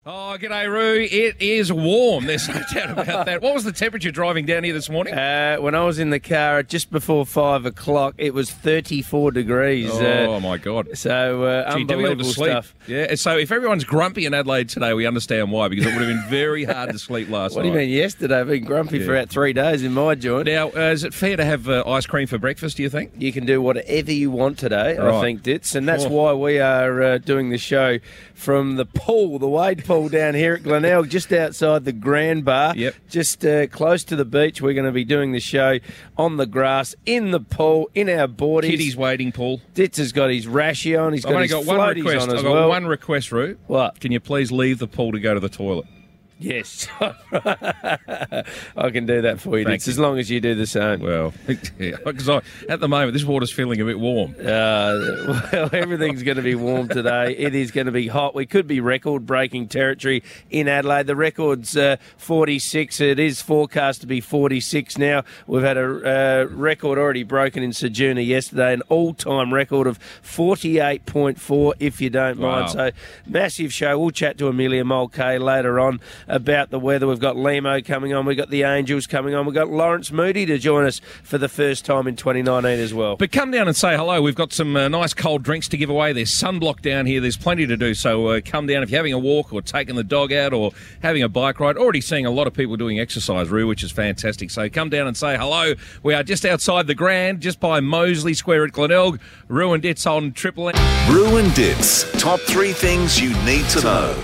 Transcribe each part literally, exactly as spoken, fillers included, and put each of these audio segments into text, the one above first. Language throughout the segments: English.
Oh, g'day, Roo. It is warm. There's no doubt about that. What was the temperature driving down here this morning? Uh, when I was in the car just before five o'clock, it was thirty-four degrees. Oh, uh, my God. So, uh, Gee, do we all unbelievable to sleep? stuff. Yeah, so if everyone's grumpy in Adelaide today, we understand why, because it would have been very hard to sleep last What night. do you mean yesterday? I've been grumpy Yeah. for about three days in my joint. Now, uh, is it fair to have uh, ice cream for breakfast, do you think? You can do whatever you want today, I Right. think, Ditz, and that's Oh. why we are uh, doing the show from the pool, the Wade pool down here at Glenelg, just outside the Grand Bar, Yep. just uh, close to the beach. We're going to be doing the show on the grass, in the pool, in our boardies. Kitty's waiting, Paul. Ditz has got his rashy on, he's I've got only his got one floaties request. on as I've got well. one request, Roo. What? Can you please leave the pool to go to the toilet? Yes. I can do that for you, Thank Ditz, you. as long as you do the same. Well, because at the moment, this water's feeling a bit warm. Uh, well, everything's going to be warm today. It is going to be hot. We could be record-breaking territory in Adelaide. The record's uh, forty-six. It is forecast to be forty-six now. We've had a uh, record already broken in Ceduna yesterday, an all-time record of forty-eight point four, if you don't Wow. mind. So, massive show. We'll chat to Amelia Mulcahy later on about the weather. We've got Limo coming on. We've got the Angels coming on. We've got Lawrence Moody to join us for the first time in twenty nineteen as well. But come down and say hello. We've got some uh, nice cold drinks to give away. There's sunblock down here. There's plenty to do. So uh, come down if you're having a walk or taking the dog out or having a bike ride. Already seeing a lot of people doing exercise, Roo, which is fantastic. So come down and say hello. We are just outside the Grand, just by Moseley Square at Glenelg. Roo and Ditz on Triple M. Roo and Ditz, top three things you need to know.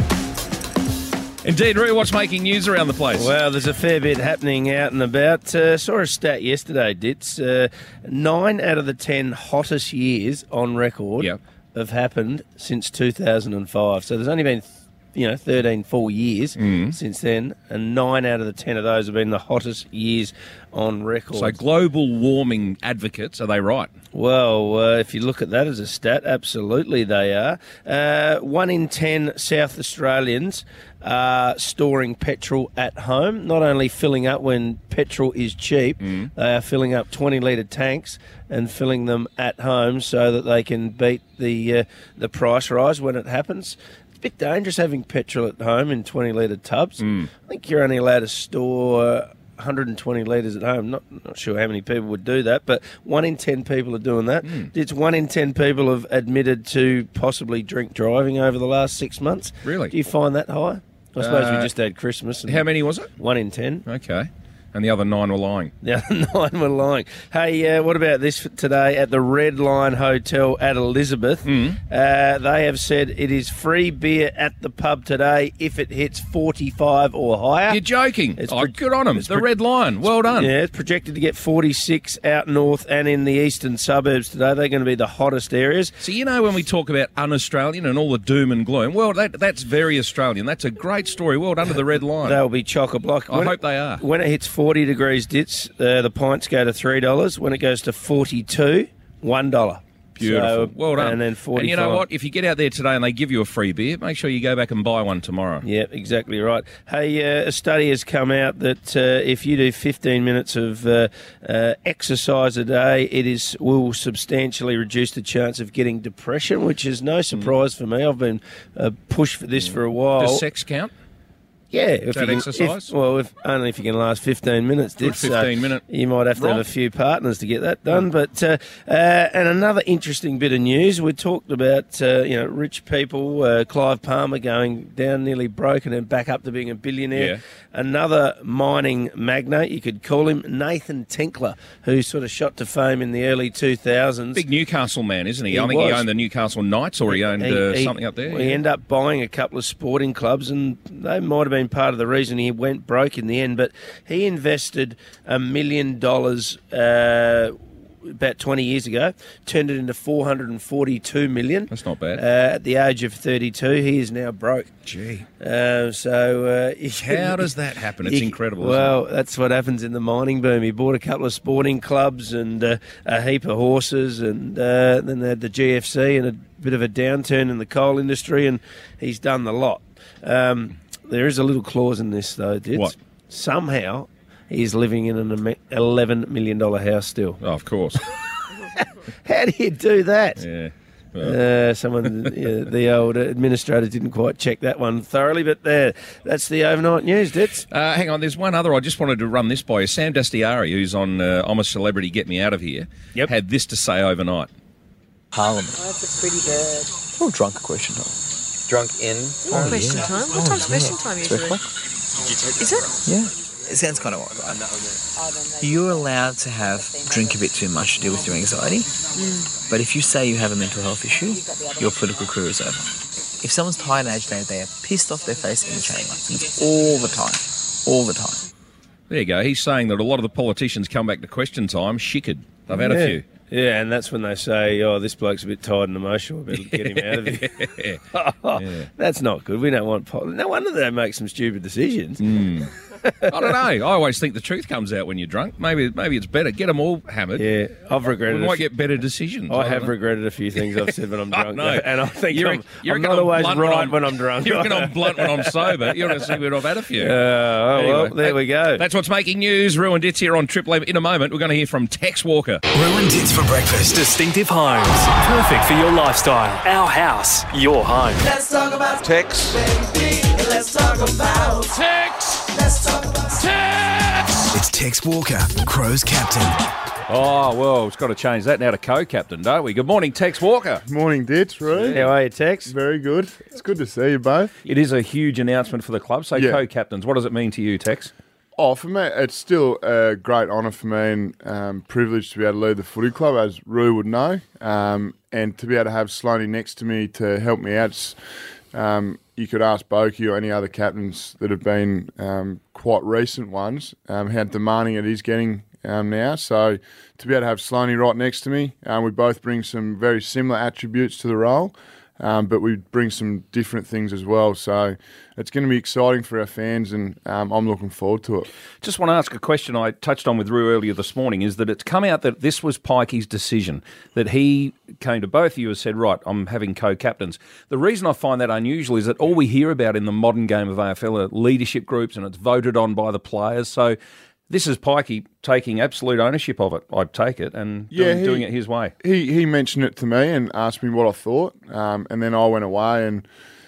Indeed, Roo, what's making news around the place? Well, there's a fair bit happening out and about. Uh, saw a stat yesterday, Ditz. Uh, nine out of the ten hottest years on record Yep. have happened since two thousand five. So there's only been, you know, thirteen full years Mm. since then, and nine out of the ten of those have been the hottest years on record. So global warming advocates, are they right? Well, uh, if you look at that as a stat, absolutely they are. Uh, one in ten South Australians are storing petrol at home, not only filling up when petrol is cheap, Mm. they are filling up twenty litre tanks and filling them at home so that they can beat the uh, the price rise when it happens. It's a bit dangerous having petrol at home in twenty litre tubs. Mm. I think you're only allowed to store one hundred twenty litres at home. Not not sure how many people would do that, but one in ten people are doing that. Mm. It's one in ten people have admitted to possibly drink driving over the last six months. Really? Do you find that high? I suppose Uh, we just had Christmas. And How many was it? One in ten. Okay. And the other nine were lying. The other nine were lying. Hey, uh, what about this for today at the Red Line Hotel at Elizabeth? Mm. Uh, they have said it is free beer at the pub today if it hits forty-five or higher. You're joking. It's oh, pro- good on them. it's The pro- Red Line. Well done. Yeah, it's projected to get forty-six out north and in the eastern suburbs today. They're going to be the hottest areas. So, you know, when we talk about un-Australian and all the doom and gloom, well, that, that's very Australian. That's a great story. Well done to the Red Line. They'll be chock-a-block. I When- hope they are. When it hits forty degrees, Ditz, uh, the pints go to three dollars. When it goes to forty-two, one dollar. Beautiful. So, well done. And then forty-five. And you know what? If you get out there today and they give you a free beer, make sure you go back and buy one tomorrow. Yeah, exactly right. Hey, uh, a study has come out that uh, if you do fifteen minutes of uh, uh, exercise a day, it is will substantially reduce the chance of getting depression, which is no surprise for me. I've been uh, pushed for this for a while. Does sex count? Yeah, if that you can, exercise? If, well, if, only if you can last fifteen minutes. Good Ditz, so fifteen minute You might have to have romp. a few partners to get that done. But uh, uh, and another interesting bit of news: we talked about uh, you know rich people, uh, Clive Palmer going down nearly broken and back up to being a billionaire. Yeah. Another mining magnate, you could call him Nathan Tinkler, who sort of shot to fame in the early two thousands. Big Newcastle man, isn't he? He I think he was. owned the Newcastle Knights, or he owned He- uh, he- something up there. Well, he ended up buying a couple of sporting clubs, and they might have been part of the reason he went broke in the end. But he invested a million dollars uh, about twenty years ago, turned it into four hundred forty-two million. That's not bad. Uh, at the age of thirty-two, he is now broke. Gee. Uh, so uh, How does that happen? It's you- incredible, isn't Well, that's what happens in the mining boom. He bought a couple of sporting clubs and uh, a heap of horses, and uh, then they had the G F C and a bit of a downturn in the coal industry, and he's done the lot. Um, there is a little clause in this, though, Ditz. What? Somehow he's living in an eleven million dollars house still. Oh, of course. How do you do that? Yeah. Uh, someone, yeah, the old administrator didn't quite check that one thoroughly, but there, that's the overnight news, Dits. Uh, hang on, there's one other. I just wanted to run this by you. Sam Dastiari, who's on uh, I'm a Celebrity, Get Me Out of Here, Yep. had this to say overnight. Parliament. That's a pretty bird. Or drunk at question time. Drunk in. Oh, question time? What time's question time usually? o'clock. Is it? Yeah. It sounds kind of odd, right? You're allowed to have drink a bit too much to deal with your anxiety, mm. but if you say you have a mental health issue, your political career is over. If someone's tired and agitated, they are pissed off their face in the chamber. And it's all the time. All the time. There you go. He's saying that a lot of the politicians come back to question time shickered. They've had yeah. a few. Yeah, and that's when they say, oh, this bloke's a bit tired and emotional. Better get him out of here. oh, yeah. That's not good. We don't want... Po- no wonder they make some stupid decisions. Mm. I don't know. I always think the truth comes out when you're drunk. Maybe maybe it's better. Get them all hammered. Yeah, I've regretted We might it. get better decisions. I, I have know. regretted a few things I've said when I'm drunk. I know. And I think You I'm, reckon- you I'm reckon not I'm always blunt when right I'm- when I'm drunk. You reckon I'm blunt when I'm sober? You want to see when I've had a few. Uh, oh, Anyway, well, there we go. That's what's making news. Rue and Dits here on Triple M. In a moment, we're going to hear from Tex Walker. Ruin Dits for breakfast. Distinctive Homes. Perfect for your lifestyle. Our house, your home. Tex. It's Tex Walker, Crows captain. Oh, well, it's got to change that now to co-captain, don't we? Good morning, Tex Walker. Morning, Dits, Roo. How are you, Tex? Very good. It's good to see you both. It is a huge announcement for the club. So, Yeah. co-captains, what does it mean to you, Tex? Oh, for me, it's still a great honour for me and um, privilege to be able to lead the footy club, as Roo would know, um, and to be able to have Sloaney next to me to help me out. It's, um, you could ask Boki or any other captains that have been um, quite recent ones um, how demanding it is getting um, now. So to be able to have Sloaney right next to me, um, we both bring some very similar attributes to the role. Um, but we bring some different things as well. So it's going to be exciting for our fans, and um, I'm looking forward to it. Just want to ask a question I touched on with Rue earlier this morning, is that it's come out that this was Pikey's decision, that he came to both of you and said, right, I'm having co-captains. The reason I find that unusual is that all we hear about in the modern game of A F L are leadership groups, and it's voted on by the players. So this is Pikey taking absolute ownership of it, I'd take it, and Yeah, doing, he- doing it his way. He he mentioned it to me and asked me what I thought, um, and then I went away and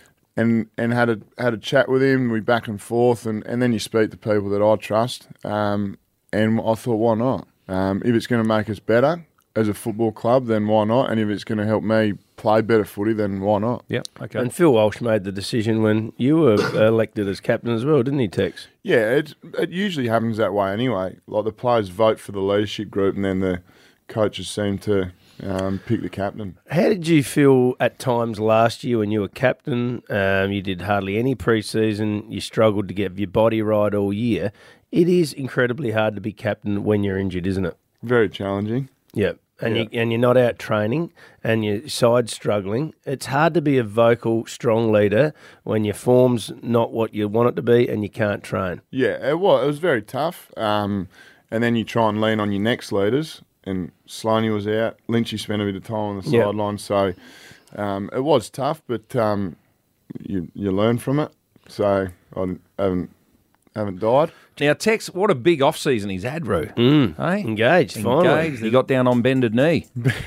and and had a had a chat with him. We back and forth, and, and then you speak to people that I trust. Um, and I thought, why not? Um, if it's going to make us better as a football club, then why not? And if it's going to help me play better footy, then why not? Yep, okay. And Phil Walsh made the decision when you were elected as captain as well, didn't he, Tex? Yeah, it it usually happens that way anyway. Like the players vote for the leadership group, and then the coaches seem to um, pick the captain. How did you feel at times last year when you were captain? Um, you did hardly any pre-season. You struggled to get your body right all year. It is incredibly hard to be captain when you're injured, isn't it? Very challenging. Yeah. And, Yeah. you, and you're not out training and your side's struggling. It's hard to be a vocal, strong leader when your form's not what you want it to be and you can't train. Yeah, it was. It was very tough. Um, and then you try and lean on your next leaders. And Sloaney was out. Lynchy spent a bit of time on the Yeah. sideline. So um, it was tough, but um, you you learn from it. So I haven't haven't died. Now, Tex, what a big off-season he's had, Roo. Mm. Hey? Engaged, finally. Engaged. He got down on bended knee.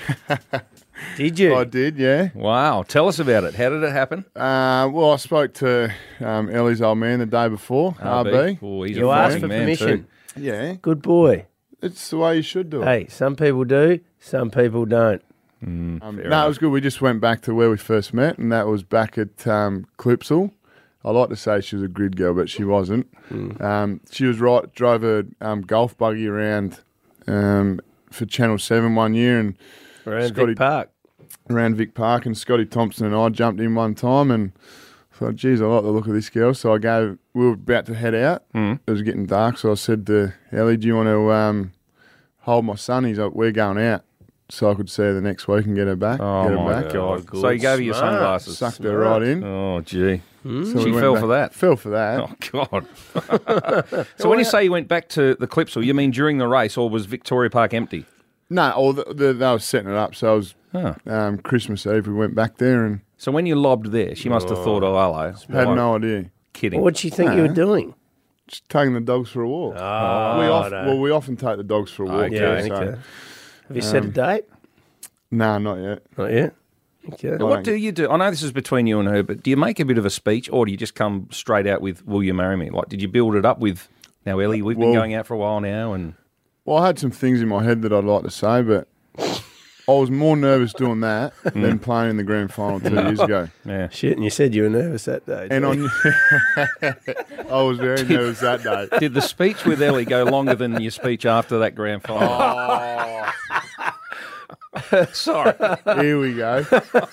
Did you? I did, yeah. Wow. Tell us about it. How did it happen? Uh, well, I spoke to um, Ellie's old man the day before, R B. Oh, he's You a asked fighting for man permission. too. Yeah, Good boy. it's the way you should do it. Hey, some people do, some people don't. Um, no, it was good. We just went back to where we first met, and that was back at um, Clipsal. I like to say she was a grid girl, but she wasn't. Um, she was right. Drove a um, golf buggy around um, for Channel Seven one year, and Around Scotty- Vic Park. around Vic Park. And Scotty Thompson and I jumped in one time, and thought, "Geez, I like the look of this girl." So I gave. We were about to head out. It was getting dark, so I said to Ellie, "Do you want to um, hold my son?" He's like, "We're going out." So I could see her the next week and get her back. Oh, get her my back. God. good. So he gave you your Smart. sunglasses. Sucked her right in. Oh, gee. So She we went fell back- for that. Fell for that. Oh, God. So when you say you went back to the Clipsal, you mean during the race, or was Victoria Park empty? No, or the, the, they were setting it up. So it was Huh. um, Christmas Eve. We went back there and So when you lobbed there, she must have thought, oh, hello. had Why- no idea. Kidding. What'd she think you were doing? Just taking the dogs for a walk. Oh, we off, no. well, we often take the dogs for a walk. Okay. Yeah, too, so- okay. Have you set a Um, date? No, not yet. Not yet. Okay. What do you do? I know this is between you and her, but do you make a bit of a speech, or do you just come straight out with "Will you marry me"? Like, did you build it up with? Now, Ellie, we've been Well- going out for a while now, and Well, I had some things in my head that I'd like to say, but I was more nervous doing that than playing in the grand final two years ago. yeah, Shit, and you said you were nervous that day. And too. on, I was very nervous that day. did the speech with Ellie go longer than your speech after that grand final? Oh, Sorry. here we go.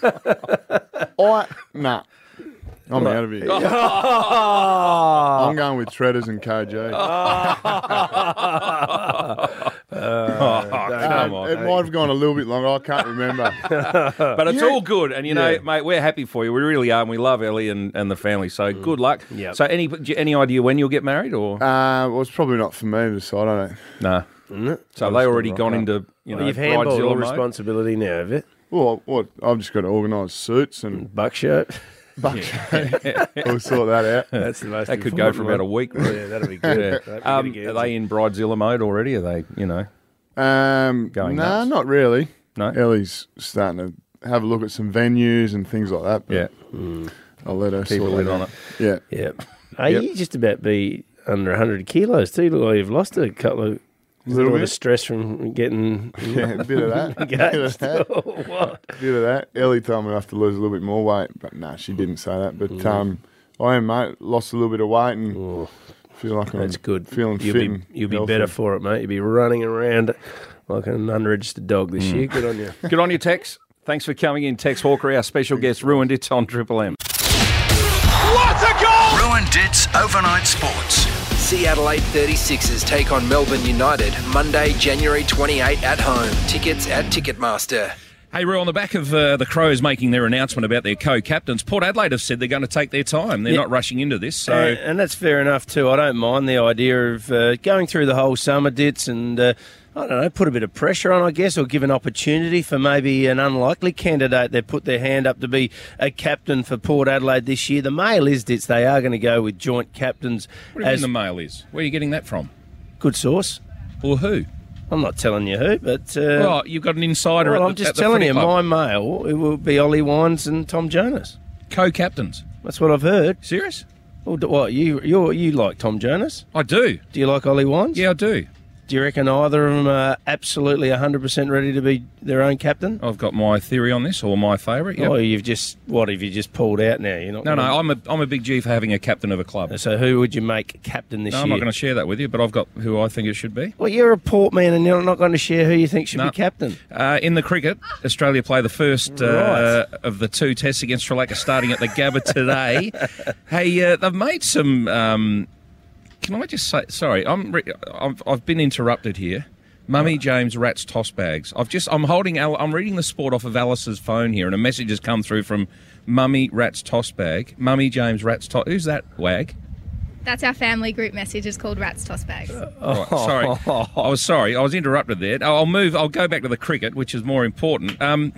I nah, I'm out of here. I'm going with Treaders and K G. Oh, come Um, on. it might have gone a little bit longer. I can't remember. But it's all good, and you know, Yeah. mate, we're happy for you. We really are, and we love Ellie and, and the family. So good luck. Yep. So any do you- any idea when you'll get married, or Uh, well, it's probably not for me to decide. I don't. nah? Isn't it? So they already gone into you know Well, you've handballed bridezilla all mode? responsibility now, have it? Well, what? I've just got to organise suits and Buckshot. we'll sort that out. That's the most. That could go for about a week. Yeah, that'll be good. Yeah. Um, are they in bridezilla mode already? Are they, you know? Um, Going nah, nuts? not really. No? Ellie's starting to have a look at some venues and things like that. But Yeah. I'll let her Keep a sort lid that on out. it. Yeah. Yeah. Are Yep. you just about be under one hundred kilos too? Look like you've lost a couple of. Is Little it all the bit. stress from getting Yeah, a bit of that. a bit of engaged? that. Or what? bit of that. Ellie told me I have to lose a little bit more weight, but no, she didn't say that. But Mm. um, I am, mate. Lost a little bit of weight and Oh, feel like I'm that's good. feeling You'll fit. be and you'll be healthy. better for it, mate. You'll be running around like an unregistered dog this Mm. year. Good on you. Good on you, Tex. Thanks for coming in, Tex Hawker. Our special guest ruined it on Triple M. Ruined It's Overnight Sports. Seattle eight thirty-sixers take on Melbourne United Monday, January twenty-eighth at home. Tickets at Ticketmaster. Hey, Roo, on the back of uh, the Crows making their announcement about their co-captains, Port Adelaide have said they're going to take their time. They're Yeah. not rushing into this. So And, and that's fair enough too. I don't mind the idea of uh, going through the whole summer dits and uh, I don't know, put a bit of pressure on, I guess, or give an opportunity for maybe an unlikely candidate that put their hand up to be a captain for Port Adelaide this year. The mail is dits they are going to go with joint captains. what do you as mean the mail is? Where are you getting that from? good source. Or who? I'm not telling you who, but uh, Well, you've got an insider well, at I'm the, just at the telling footy you, club. my mail it will be Ollie Wines and Tom Jonas. Co-captains. That's what I've heard. Serious? Well, d- what you you you like Tom Jonas? I do. Do you like Ollie Wines? Yeah, I do. Do you reckon either of them are absolutely one hundred percent ready to be their own captain? I've got my theory on this, or my favourite. Yep. Or you've just, what have you just pulled out now? You're not No, no, gonna- I'm a I'm a big G for having a captain of a club. So who would you make captain this No, I'm year? not going to share that with you, but I've got who I think it should be. Well, you're a Port man and you're not going to share who you think should No. be captain. Uh, in the cricket, Australia play the first uh, of the two tests against Sri Lanka starting at the Gabba today. Hey, uh, they've made some. Um, can I just say? Sorry, I'm. Re- I've, I've been interrupted here. Mummy James Rats toss bags. I've just. I'm holding. Al- I'm reading the sport off of Alice's phone here, and a message has come through from Mummy Rats toss bag. Mummy James Rats toss. Who's that? Wag. That's our family group message. It's called Rats Toss Bags. Right, sorry, I was sorry. I was interrupted there. I'll move. I'll go back to the cricket, which is more important. Um,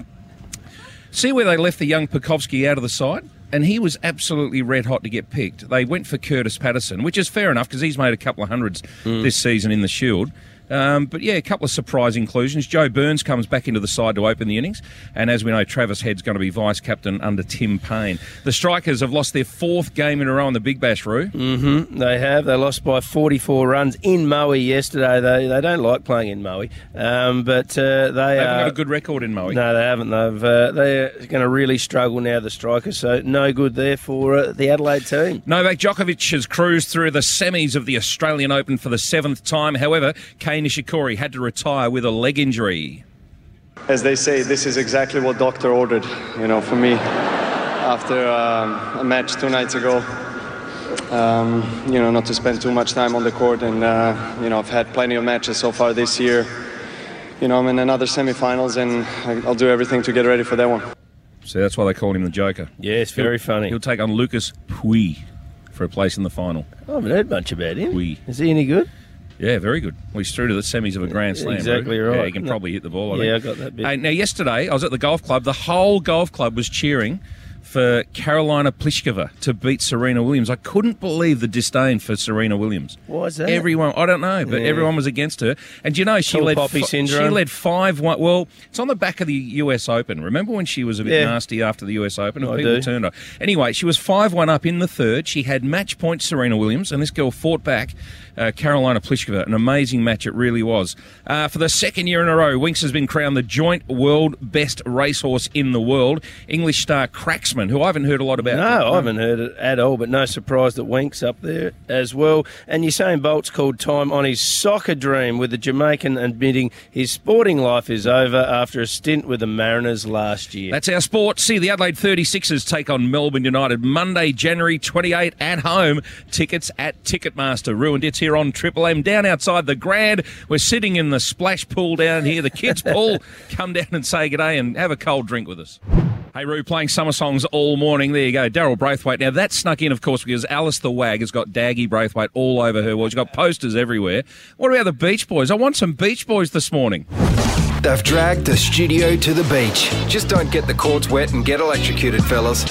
see where they left the young Pekowski out of the side, and he was absolutely red hot to get picked. They went for Curtis Patterson, which is fair enough because he's made a couple of hundreds this season in the Shield. Um, but yeah, a couple of surprise inclusions. Joe Burns comes back into the side to open the innings, and as we know, Travis Head's going to be vice captain under Tim Payne. The Strikers have lost their fourth game in a row in the Big Bash, Roo. Mm-hmm. They have. They lost by forty-four runs in Maui yesterday. They they don't like playing in Maui, um, but uh, they, They haven't are, got a good record in Maui. No, they haven't. They've uh, they're going to really struggle now. The Strikers, so no good there for uh, the Adelaide team. Novak Djokovic has cruised through the semis of the Australian Open for the seventh time. However, Kei Nishikori had to retire with a leg injury. As they say, this is exactly what doctor ordered, you know, for me. After um, a match two nights ago, um, you know, not to spend too much time on the court. And, uh, you know, I've had plenty of matches so far this year. You know, I'm in another semifinals and I'll do everything to get ready for that one. So that's why they call him the Joker. Yes, very he'll, funny. He'll take on Lucas Pouille for a place in the final. I haven't heard much about him. Pouille. Is he any good? Yeah, very good. Well, he's through to the semis of a Grand Slam. Exactly Roo. right. Yeah, he can No. probably hit the ball. I Yeah, think. I got that bit. Hey, now, yesterday, I was at the golf club. The whole golf club was cheering for Karolina Pliskova to beat Serena Williams. I couldn't believe the disdain for Serena Williams. Why is that? Everyone, I don't know, but Yeah. everyone was against her. And you know, she Tall led. poppy fi- syndrome. She led five one. Well, it's on the back of the U S Open. Remember when she was a bit Yeah. nasty after the U S Open? And I people do. turned her. Anyway, she was five one up in the third. She had match point Serena Williams, and this girl fought back. Uh, Karolina Pliskova, an amazing match it really was. Uh, for the second year in a row, Winks has been crowned the joint world best racehorse in the world. English star Cracksman, who I haven't heard a lot about. No, I haven't heard it at all, but no surprise that Wink's up there as well. And Usain Bolt's called time on his soccer dream, with the Jamaican admitting his sporting life is over after a stint with the Mariners last year. That's our sport. See the Adelaide thirty-sixers take on Melbourne United Monday, January twenty-eighth at home. Tickets at Ticketmaster. Ruined It's here on Triple M. Down outside the Grand, we're sitting in the splash pool down here, the kids' pool. Come down and say g'day and have a cold drink with us. Hey, Roo, playing summer songs all morning. There you go, Daryl Braithwaite. Now, that snuck in, of course, because Alice the Wag has got Daggy Braithwaite all over her wall. She's got posters everywhere. What about the Beach Boys? I want some Beach Boys this morning. They've dragged the studio to the beach. Just don't get the courts wet and get electrocuted, fellas.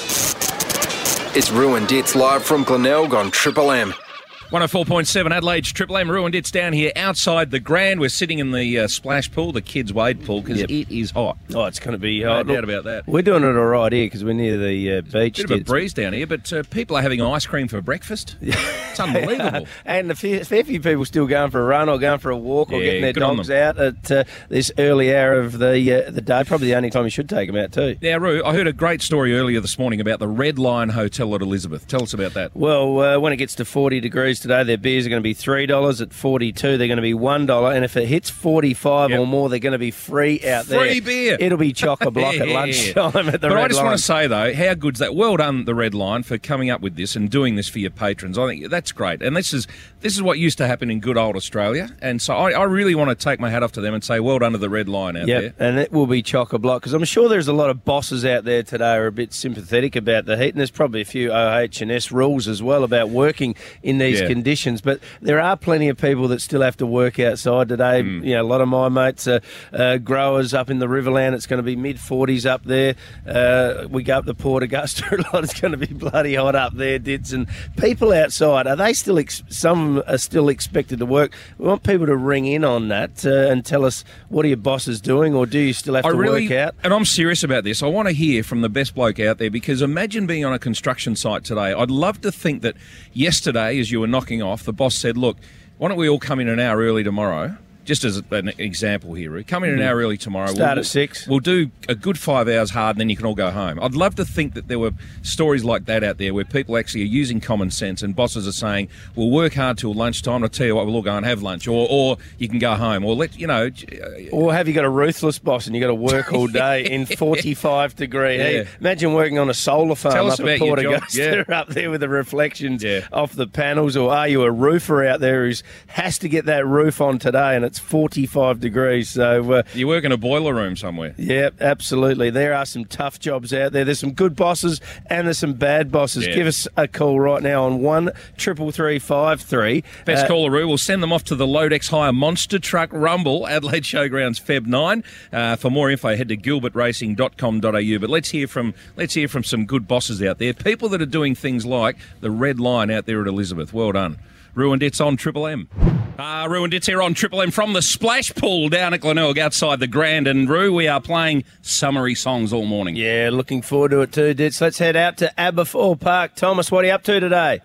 It's Ruined It's live from Glenelg on Triple M. one oh four point seven Adelaide's Triple M. Ruined It's down here outside the Grand. We're sitting in the uh, splash pool, the kids' wade pool, because Yep. it is hot. Oh, it's going to be No hot. doubt about that. We're doing it all right here because we're near the uh, beach. Bit of a Dids. breeze down here, but uh, people are having ice cream for breakfast. It's unbelievable. And a fair, fair few people still going for a run or going for a walk or Yeah, getting their good on dogs out at uh, this early hour of the uh, the day. Probably the only time you should take them out too. Now, Roo, I heard a great story earlier this morning about the Red Lion Hotel at Elizabeth. Tell us about that. Well, uh, when it gets to forty degrees today, their beers are going to be three dollars. At forty-two, they're going to be one dollar. And if it hits forty-five Yep. or more, they're going to be free out there. Free beer. It'll be chock-a-block at Yeah. lunchtime at the But Red I just Lion. want to say, though, how good's that? Well done, the Red Lion, for coming up with this and doing this for your patrons. I think that's great. And this is this is what used to happen in good old Australia. And so I, I really want to take my hat off to them and say well done to the Red Lion out Yep, there. and it will be chock-a-block because I'm sure there's a lot of bosses out there today who are a bit sympathetic about the heat, and there's probably a few O H and S rules as well about working in these Yeah. conditions. But there are plenty of people that still have to work outside today. Mm. You know, a lot of my mates are uh, growers up in the Riverland. It's going to be mid forties up there. Uh, we go up to Port Augusta a lot. It's going to be bloody hot up there, Dids. And people outside, are they still? Ex- some are still expected to work. We want people to ring in on that uh, and tell us what are your bosses doing, or do you still have I to really, work out? and I'm serious about this. I want to hear from the best bloke out there, because imagine being on a construction site today. I'd love to think that yesterday, as you were knocking off, the boss said, look, why don't we all come in an hour early tomorrow? Just as an example here, Ru. Come in an Mm. hour early tomorrow. Start we'll, at six. We'll do a good five hours hard, and then you can all go home. I'd love to think that there were stories like that out there where people actually are using common sense and bosses are saying, we'll work hard till lunchtime. I'll tell you what, we'll all go and have lunch. Or or you can go home. Or, let you know... Or have you got a ruthless boss and you got to work all day in forty-five degree heat? Yeah. Imagine working on a solar farm Tell up us at about Port your job. Augusta, Yeah. up there with the reflections Yeah. off the panels. Or are you a roofer out there who has to get that roof on today and it's forty-five degrees? So uh, You work in a boiler room somewhere. yeah, absolutely. There are some tough jobs out there. There's some good bosses and there's some bad bosses. Yeah. Give us a call right now on one triple three five three. Best Uh, caller, Roo. We'll send them off to the Lodex Hire Monster Truck Rumble, Adelaide Showgrounds, February ninth. Uh, for more info, head to gilbert racing dot com dot a u. But let's hear from let's hear from some good bosses out there, people that are doing things like the Red Line out there at Elizabeth. Well done. Ruined It's on Triple M. Uh, Ruined It's here on Triple M from the splash pool down at Glenelg outside the Grand. And, Roo, we are playing summery songs all morning. Yeah, looking forward to it too, Ditz. Let's head out to Aberfoyle Park. Thomas, what are you up to today?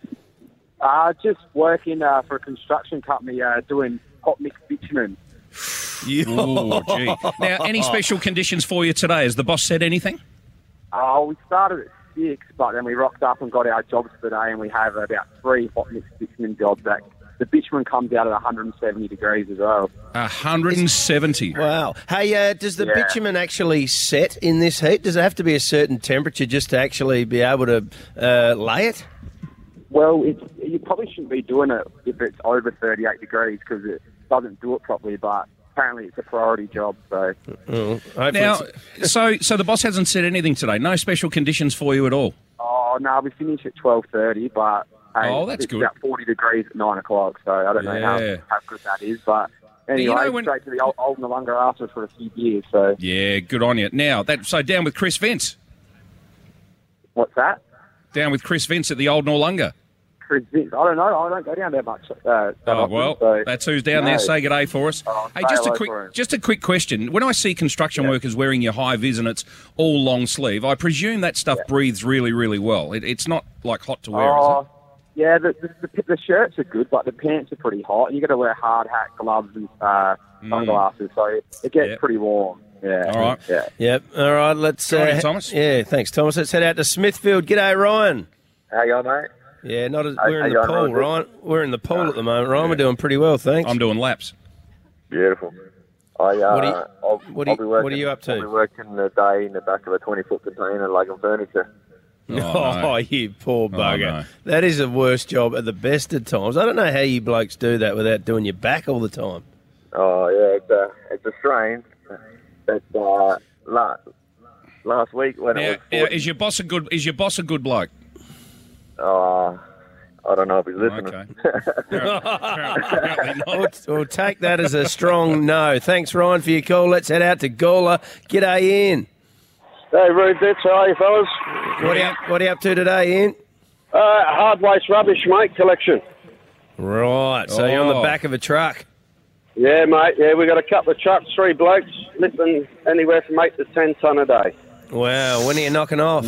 Uh, just working uh, for a construction company uh, doing hot mix bitumen. Ooh, gee. Now, any special conditions for you today? Has the boss said anything? Uh, we started at six, but then we rocked up and got our jobs for the day, and we have about three hot mix bitumen jobs. That the bitumen comes out at one hundred seventy degrees as well. one hundred seventy. Wow. Hey, uh, does the Yeah. bitumen actually set in this heat? Does it have to be a certain temperature just to actually be able to uh, lay it? Well, it's, you probably shouldn't be doing it if it's over thirty-eight degrees because it doesn't do it properly, but apparently it's a priority job. So Oh, Now, so so the boss hasn't said anything today. No special conditions for you at all. Oh, no, we finish at twelve thirty, but hey, Oh, that's it's good. about forty degrees at nine o'clock, so I don't know how, Yeah. how good that is. But anyway, You know when- straight to the old, old Noongar after for a few years. So Yeah, good on you. Now, that so down with Chris Vince. What's that? Down with Chris Vince at the Old Noarlunga. Chris Vince. I don't know. I don't go down there much. Uh, that Oh, often, well, so- that's who's down No. there. Say good day for us. Oh, hey, say just a hello quick, for him. just a quick question. When I see construction workers wearing your high vis and it's all long sleeve, I presume that stuff breathes really, really well. It, it's not like hot to wear, is Oh, it? yeah, the, the, the, the shirts are good, but the pants are pretty hot. You got to wear hard hat, gloves, and uh, sunglasses, so it, it gets Yep. pretty warm. Yeah. All right. Yeah. Yep. All right. Let's. Good on Uh, you, Thomas. Yeah. Thanks, Thomas. Let's head out to Smithfield. G'day, Ryan. How you going, mate? Yeah. Not as, How- we're how in you the going, pool, Roger? Ryan. We're in the pool at the moment, Ryan. We're doing pretty well, thanks. I'm doing laps. Beautiful. I, uh, What are you- I'll, what are I'll you- be working, what are you up to? I'll be working the day in the back of a twenty-foot container lugging furniture. Oh, you poor bugger. no. That is the worst job at the best of times. I don't know how you blokes do that without doing your back all the time. Oh, yeah, it's a, it's a strain. But uh, last, last week when Now, it now, was... is your boss a good? Is your boss a good bloke? Uh, I don't know if he's listening. we'll, we'll take that as a strong no. Thanks, Ryan, for your call. Let's head out to Gawler. G'day, Ian. Hey, Rude Bits, how are you, fellas? What are you, what are you up to today, Ian? Uh, hard waste rubbish, mate, collection. Right, so you're on the Oh. back of a truck. Yeah, mate, yeah, we got a couple of trucks, three blokes, lifting anywhere from eight to ten tonne a day. Wow, when are you knocking off?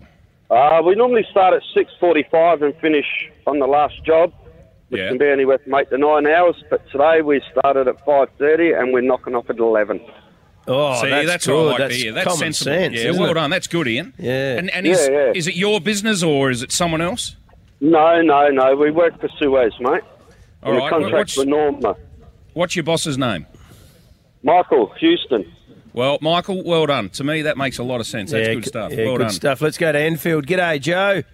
Uh, we normally start at six forty-five and finish on the last job, which Yeah. can be anywhere from eight to nine hours, but today we started at five thirty and we're knocking off at eleven. Oh, See, that's that's, good. what I like That's to hear. That's common sensible. sense, yeah, isn't well it? done. That's good, Ian. Yeah. And, and Yeah, is, yeah. is it your business or is it someone else? No, no, no, we work for Suez, mate. All We're right, contract what's- for Norma. What's your boss's name? Michael Houston. Well, Michael, well done. To me, that makes a lot of sense. That's Yeah, good g- stuff. Yeah, well good done. stuff. Let's go to Enfield. G'day, Joe.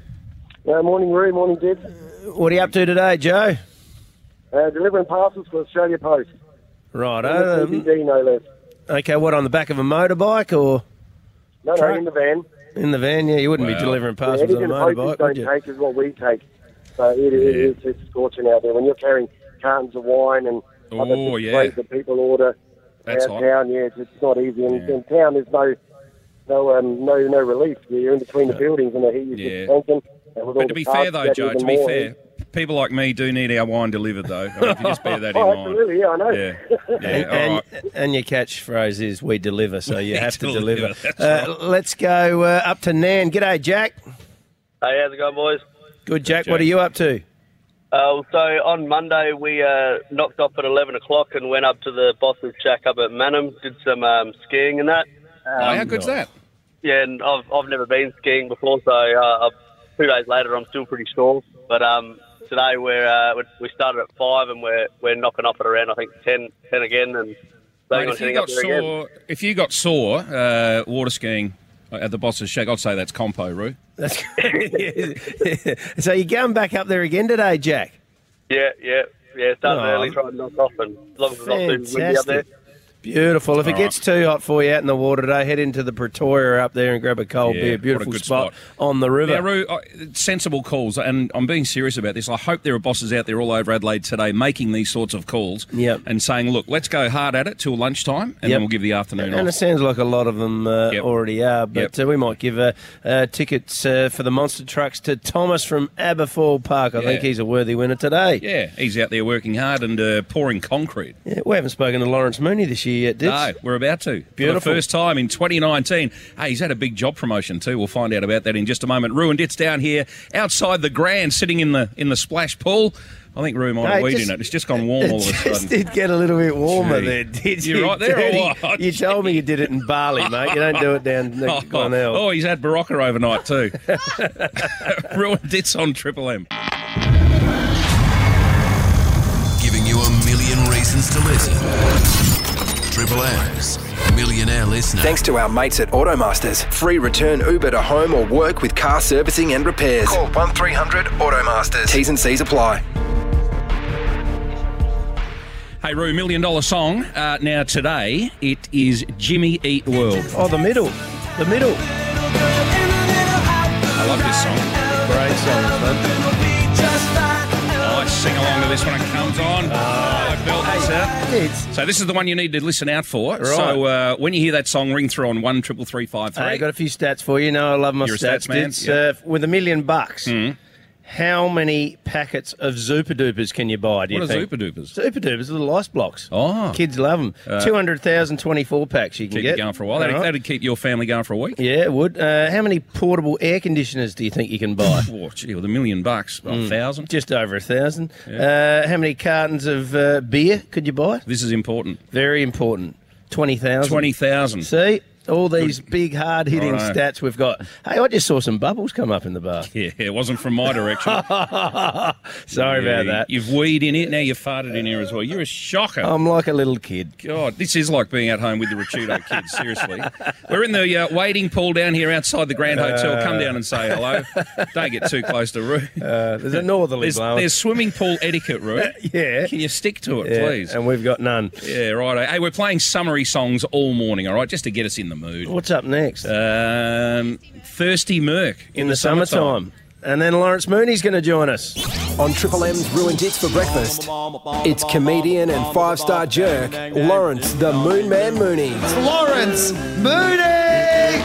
Uh, morning, Roo. Morning, Did. What are you up to today, Joe? Uh, delivering parcels for Australia Post. Right. Um, Um, C B D, no less. okay, what, on the back of a motorbike or No, truck? no, in the van. in the van? Yeah, you wouldn't Wow. be delivering Yeah, parcels on a anything posters motorbike, don't would you? take is what we take. So it, it, it's, it's scorching out there. When you're carrying cartons of wine and other Oh, bits yeah. of bread that people order That's out hot. town, yeah, it's, it's not easy. And in town, there's no no um, no no relief. You're in between the buildings and the heat is Yeah. just tanking. And with all But the to be cars, fair, though, that Joe, even to be more, fair, people like me do need our wine delivered, though. I mean, if you just bear that in Oh, mind. absolutely, yeah, I know. Yeah, yeah, and, all and, right. and your catchphrase is "We deliver," so you We have to deliver, deliver. that's Uh, Let's go uh, up to Nan. G'day, Jack. Hey, how's it going, boys? Good, Jack. What are you up to? Uh, so on Monday we uh, knocked off at eleven o'clock and went up to the boss's shack up at Manham, did some um, skiing and that. Um, Oh, how good's that? Yeah, and I've I've never been skiing before, so uh, I've- two days later I'm still pretty sore. But um, today we're uh, we- we started at five and we're we're knocking off at around I think ten, ten again and Mate, planning on if you heading up got there again. sore, if you got sore uh, water skiing at the boss's shack, I'd say that's compo, Roo. That's so you're going back up there again today, Jack? Yeah, yeah, yeah. Starting Oh. early, trying to knock off, and as long as it's not too windy up there. Fantastic. Beautiful. If it All gets too hot for you out in the water today, head into the Pretoria up there and grab a cold Yeah, beer. what a Beautiful good spot, spot. on the river. Now, Roo, uh, sensible calls, and I'm being serious about this. I hope there are bosses out there all over Adelaide today making these sorts of calls Yep. and saying, look, let's go hard at it till lunchtime, and Yep. then we'll give the afternoon And off. it sounds like a lot of them uh, Yep. already are, but Yep. uh, we might give uh, uh, tickets uh, for the monster trucks to Thomas from Aberfoyle Park. I Yeah. think he's a worthy winner today. Yeah, he's out there working hard and uh, pouring concrete. Yeah, we haven't spoken to Lawrence Mooney this year yet, Dits. No, we're about to. For Beautiful. the first time in twenty nineteen. Hey, he's had a big job promotion too. We'll find out about that in just a moment. Roo and Dit's down here outside the Grand, sitting in the in the splash pool. I think Roo might have Hey, weed just- in it. It's just gone warm all of a It just sudden. did get a little bit warmer Gee. there, did You you? right there or Dirty- what? You told me you did it in Bali, mate. You don't do it down the Oh, Glenelg. oh, he's had Barocca overnight too. Roo and Dit's on Triple M. Giving you a million reasons to listen. Triple M's Millionaire Listener. Thanks to our mates at Automasters. Free return Uber to home or work with car servicing and repairs. Call one three hundred Automasters. T's and C's apply. Hey, Roo, million dollar song. Uh, now, today, it is Jimmy Eat World. Oh, the middle. The middle. I love this song. Great song, man. I sing along to this when it comes on. Oh, I belt this out. It's So this is the one you need to listen out for. Right. So uh, when you hear that song, ring through on one triple three five three. I got a few stats for you. You know I love my You're a stats. stats man? It's, Yeah. uh, with a million bucks, Mm. how many packets of Zuper Dupers can you buy, do you What are think? Zuper Dupers? Super Dupers, little ice blocks. Oh. Kids love them. Uh, two hundred thousand twenty-four packs you can Keep get. it going for a while. That'd, All right. that'd keep your family going for a week. Yeah, it would. Uh, how many portable air conditioners do you think you can buy? Oh, gee, with a million bucks, a Mm. thousand. Just over a thousand. Yeah. Uh, how many cartons of uh, beer could you buy? This is important. Very important. twenty thousand. Twenty thousand. See? All these big, hard-hitting Righto. stats we've got. Hey, I just saw some bubbles come up in the bar. Yeah, it wasn't from my direction. Sorry Yeah, about that. You've weed in it, now you've farted in here as well. You're a shocker. I'm like a little kid. God, this is like being at home with the Ricciuto kids, seriously. We're in the uh, waiting pool down here outside the Grand Hotel. Come down and say hello. Don't get too close to Roo. Uh, there's a northerly There's, blowing. there's swimming pool etiquette, Roo. Yeah. Can you stick to it, Yeah, please? and we've got none. Yeah, right. Hey, we're playing summery songs all morning, all right, just to get us in the mood. What's up next? Um, Thirsty Merc. In, the, summertime. And then Lawrence Mooney's going to join us. On Triple M's Ruin Dicks for breakfast, it's comedian and five-star jerk, Lawrence the Moon Man Mooney. It's Lawrence Mooney!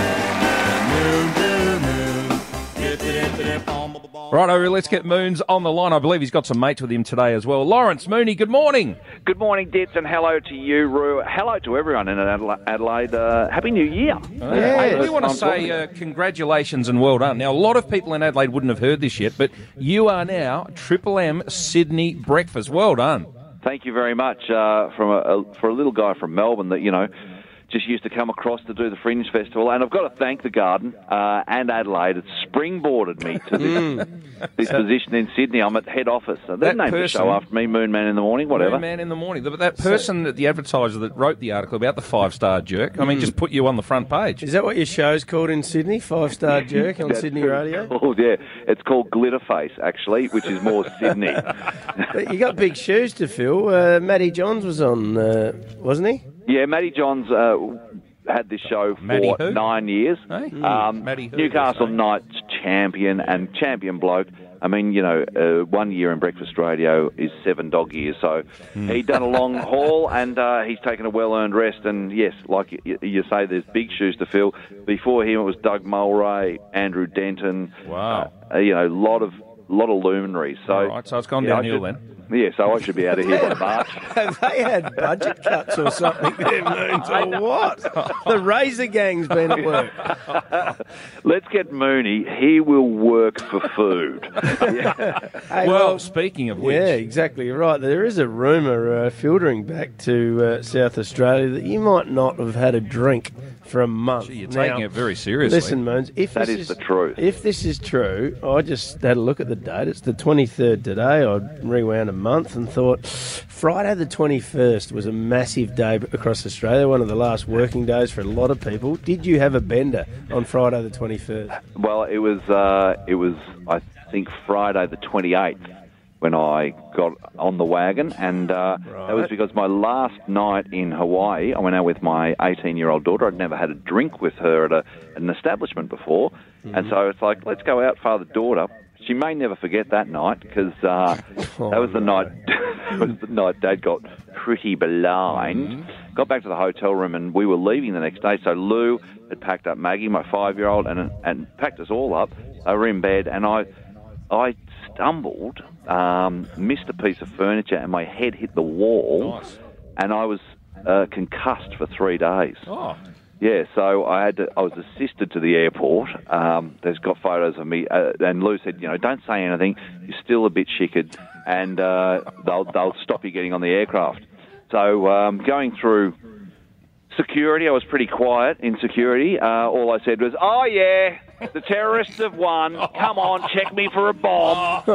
Righto, let's get Moons on the line. I believe he's got some mates with him today as well. Lawrence Mooney, good morning. Good morning, Dits, and hello to you, Roo. Hello to everyone in Adela- Adelaide. Uh, Happy New Year. I do want to say uh, congratulations and well done. Now, a lot of people in Adelaide wouldn't have heard this yet, but you are now Triple M Sydney Breakfast. Well done. Thank you very much uh, from a, a, for a little guy from Melbourne that, you know, just used to come across to do the Fringe Festival. And I've got to thank the Garden uh, and Adelaide. It's springboarded me to this, this position in Sydney. I'm at head office. So they That named the person- show after me, Moon Man in the Morning, whatever. Moon Man in the morning. But that person, that the advertiser that wrote the article about the five-star jerk, I mean, just put you on the front page. Is that what your show's called in Sydney? Five-star jerk on That's Sydney what Radio? it's called, yeah, it's called Glitterface, actually, which is more Sydney. But you got big shoes to fill. Uh, Matty Johns was on, uh, wasn't he? Yeah, Matty Johns uh, had this show for Matty who? nine years. Hey? Um, Matty who, Newcastle you're saying? Knights champion and champion bloke. I mean, you know, uh, one year in breakfast radio is seven dog years. So he'd done a long haul and uh, he's taken a well-earned rest. And yes, like you, you say, there's big shoes to fill. Before him, it was Doug Mulray, Andrew Denton. Wow. Uh, you know, a lot of lot of luminaries. So, All right, so it's gone yeah, I downhill should- then. Yeah, so I should be out of here by March. Have they had budget cuts or something there, Moons, or what? The Razor Gang's been at work. Let's get Mooney. He will work for food. Yeah. Hey, Well, speaking of which, Yeah, exactly right. There is a rumour uh, filtering back to uh, South Australia that you might not have had a drink for a month. Gee, you're taking Now, it very seriously. Listen, Moons, if That this is the truth. If this is true, I just had a look at the date. It's the twenty-third today. I rewound a month and thought Friday the twenty-first was a massive day across Australia, one of the last working days for a lot of people. Did you have a bender on Friday the twenty-first? Well, it was, uh, it was, I think, Friday the twenty-eighth when I got on the wagon, and uh, that was because my last night in Hawaii, I went out with my eighteen-year-old daughter. I'd never had a drink with her at, a, at an establishment before, and so it's like, let's go out, father-daughter. She may never forget that night because uh, that was the night. That was the night Dad got pretty blind. Got back to the hotel room and we were leaving the next day. So Lou had packed up Maggie, my five-year-old, and and packed us all up. They were in bed, and I I stumbled, um, missed a piece of furniture, and my head hit the wall, Nice. and I was uh, concussed for three days. Oh. Yeah, so I had to, I was assisted to the airport. Um, there's got photos of me, uh, and Lou said, you know, don't say anything. You're still a bit shickered, and uh, they'll they'll stop you getting on the aircraft. So um, going through security, I was pretty quiet in security. Uh, all I said was, "Oh yeah, the terrorists have won. Come on, check me for a bomb."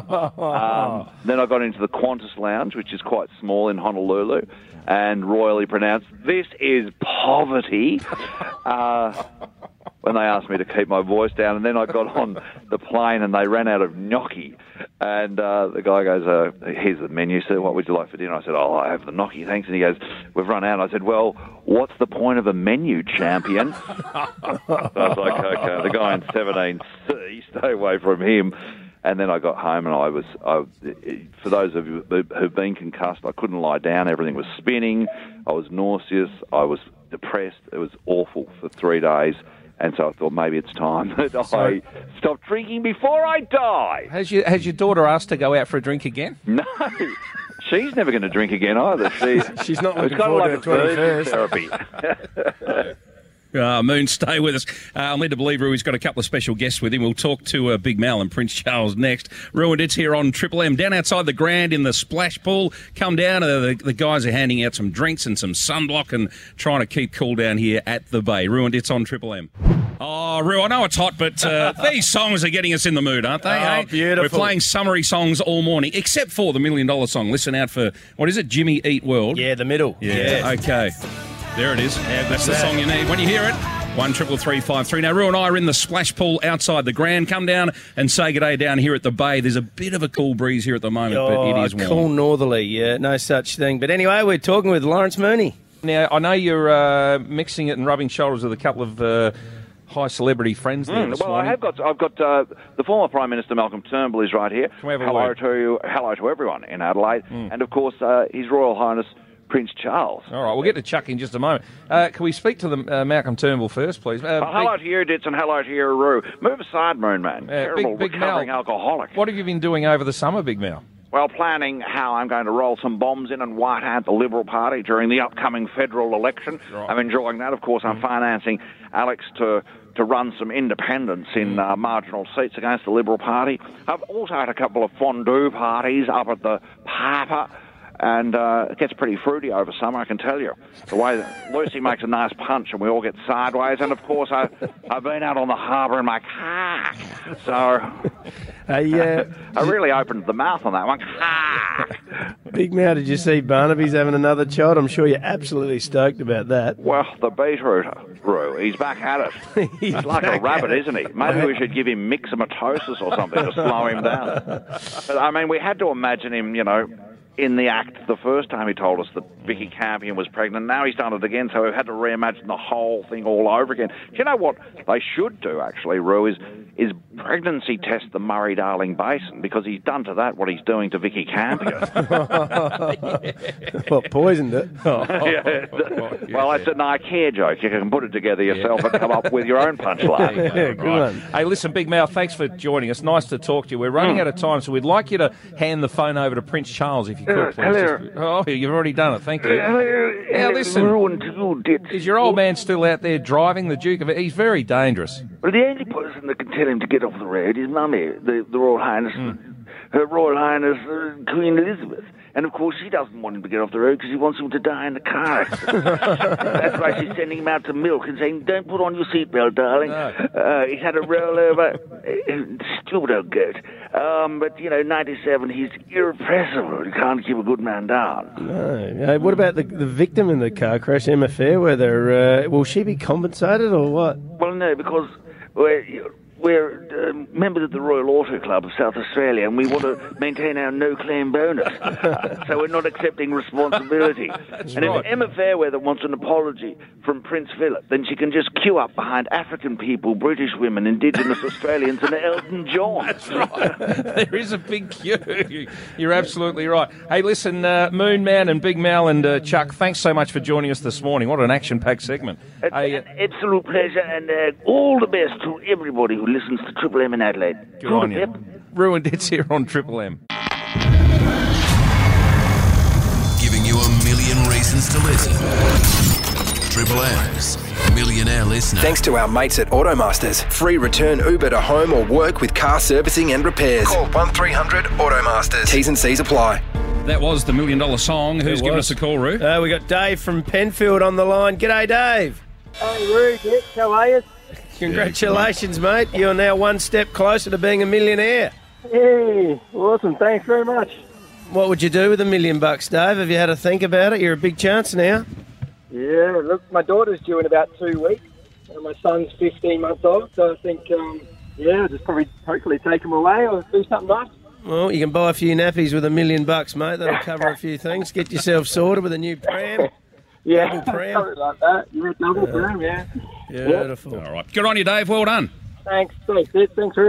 um, then I got into the Qantas Lounge, which is quite small in Honolulu, and royally pronounced, "This is poverty." Uh, when they asked me to keep my voice down, and then I got on the plane and they ran out of gnocchi. And uh, the guy goes, uh, "Here's the menu, sir. What would you like for dinner?" I said, "Oh, I have the gnocchi, thanks." And he goes, "We've run out." I said, "Well, what's the point of a menu, champion?" So I was like, okay, the guy in seventeen C, stay away from him. And then I got home and I was, I, for those of you who've been concussed, I couldn't lie down. Everything was spinning. I was nauseous. I was depressed. It was awful for three days. And so I thought maybe it's time that I stop drinking before I die. Has your, has your daughter asked to go out for a drink again? No. She's never going to drink again either. She, She's not looking it's kind forward of to like her a twenty-first. therapy. Uh, Moon, stay with us. Uh, I'm led to believe Rui's got a couple of special guests with him. We'll talk to uh, Big Mal and Prince Charles next. Ruin It's here on Triple M. Down outside the Grand in the splash pool. Come down. Uh, the, the guys are handing out some drinks and some sunblock and trying to keep cool down here at the Bay. Ruin It's on Triple M. Oh, Ru, I know it's hot, but uh, these songs are getting us in the mood, aren't they? Oh, eh? beautiful. We're playing summery songs all morning, except for the Million Dollar Song. Listen out for, what is it, Jimmy Eat World? Yeah, the middle. Yeah, Yeah. okay. There it is. Yeah, That's the that. song you need. When you hear it, one triple three five three. Now, Ru and I are in the splash pool outside the Grand. Come down and say good day down here at the Bay. There's a bit of a cool breeze here at the moment, Oh, but it is warm. cool northerly, yeah, no such thing. But anyway, we're talking with Lawrence Mooney. Now, I know you're uh, mixing it and rubbing shoulders with a couple of uh, high celebrity friends there Mm, this well, morning. I have got. I've got uh, the former Prime Minister Malcolm Turnbull is right here. Can we have a hello word? to you, hello to everyone in Adelaide, Mm. and of course uh, His Royal Highness Prince Charles. All right, we'll get to Chuck in just a moment. Uh, can we speak to the, uh, Malcolm Turnbull first, please? Uh, Well, hello to you, Ditz, and hello to you, Roo. Move aside, Moon Man. Terrible Big- Big recovering Mal. alcoholic. What have you been doing over the summer, Big Mal? Well, planning how I'm going to roll some bombs in and white out the Liberal Party during the upcoming federal election. Right. I'm enjoying that. Of course, I'm financing Alex to to run some independents in uh, marginal seats against the Liberal Party. I've also had a couple of fondue parties up at the Papa. And uh, it gets pretty fruity over summer, I can tell you. The way that Lucy makes a nice punch and we all get sideways. And, of course, I, I've been out on the harbour in my car. So Hey, uh, I really opened the mouth on that one. Big Mal, did you see Barnaby's having another child? I'm sure you're absolutely stoked about that. Well, the beetroot, Roo, he's back at it. He's like a rabbit, isn't he? Maybe we should give him myxomatosis or something to slow him down. But, I mean, we had to imagine him, you know, in the act the first time he told us that Vicky Campion was pregnant. Now he's done it again, so we've had to reimagine the whole thing all over again. Do you know what they should do, actually, Roo, is, is pregnancy test the Murray-Darling Basin, because he's done to that what he's doing to Vicky Campion. What, poisoned it? Yeah. Well, it's an IKEA joke. You can put it together yourself and come up with your own punchline. Yeah, good one. Hey, listen, Big Mal, thanks for joining us. Nice to talk to you. We're running Mm. out of time, so we'd like you to hand the phone over to Prince Charles, if you could, Uh, please. hello. Just- oh, you've already done it. Thank you. Hello. Now, listen, Ruined you, Ditz. is your old man still out there driving the Duke of... He's very dangerous. Well, the only person that can tell him to get off the road is Mummy, the, the Royal Highness, Her Royal Highness uh, Queen Elizabeth. And, of course, she doesn't want him to get off the road because she wants him to die in the car accident. That's why she's sending him out to milk and saying, don't put on your seatbelt, darling. Uh, he's had a rollover. Uh, stupid old goat. Um, but, you know, ninety-seven, he's irrepressible. You can't keep a good man down. No. Hey, what about the, the victim in the car crash, Emma Fairweather? Uh, will she be compensated or what? Well, no, because we're, we're uh, members of the Royal Auto Club of South Australia, and we want to maintain our no-claim bonus. So we're not accepting responsibility. And right. if Emma Fairweather wants an apology from Prince Philip, then she can just queue up behind African people, British women, Indigenous Australians, and Elton John. That's right. There is a big queue. You're absolutely right. Hey, listen, uh, Moon Man and Big Mal and uh, Chuck, thanks so much for joining us this morning. What an action-packed segment. It's Hey, uh, an absolute pleasure, and uh, all the best to everybody who listens to Triple M in Adelaide. good on you. Pip. Ruined It's here on Triple M. Giving you a million reasons to listen. Triple M's Millionaire Listener. Thanks to our mates at Automasters. Free return Uber to home or work with car servicing and repairs. Call one three hundred Automasters. T's and C's apply. That was the Million Dollar Song. Who's It giving was. us a call, Roo? Uh, we got Dave from Penfield on the line. G'day, Dave. Hey, Roo, Dick, how are you? Congratulations, mate. You're now one step closer to being a millionaire. Hey, awesome. Thanks very much. What would you do with a million bucks, Dave? Have you had a think about it? You're a big chance now. Yeah, look, my daughter's due in about two weeks, and my son's fifteen months old, so I think, um, yeah, I'll just probably hopefully take him away or do something nice. Well, you can buy a few nappies with a million bucks, mate. That'll cover a few things. Get yourself sorted with a new pram. Yeah, Double pram. something like that. Yeah, double pram, yeah. Beautiful. All right. Good on you, Dave. Well done. Thanks. Thanks, Dick. Thanks, Roo.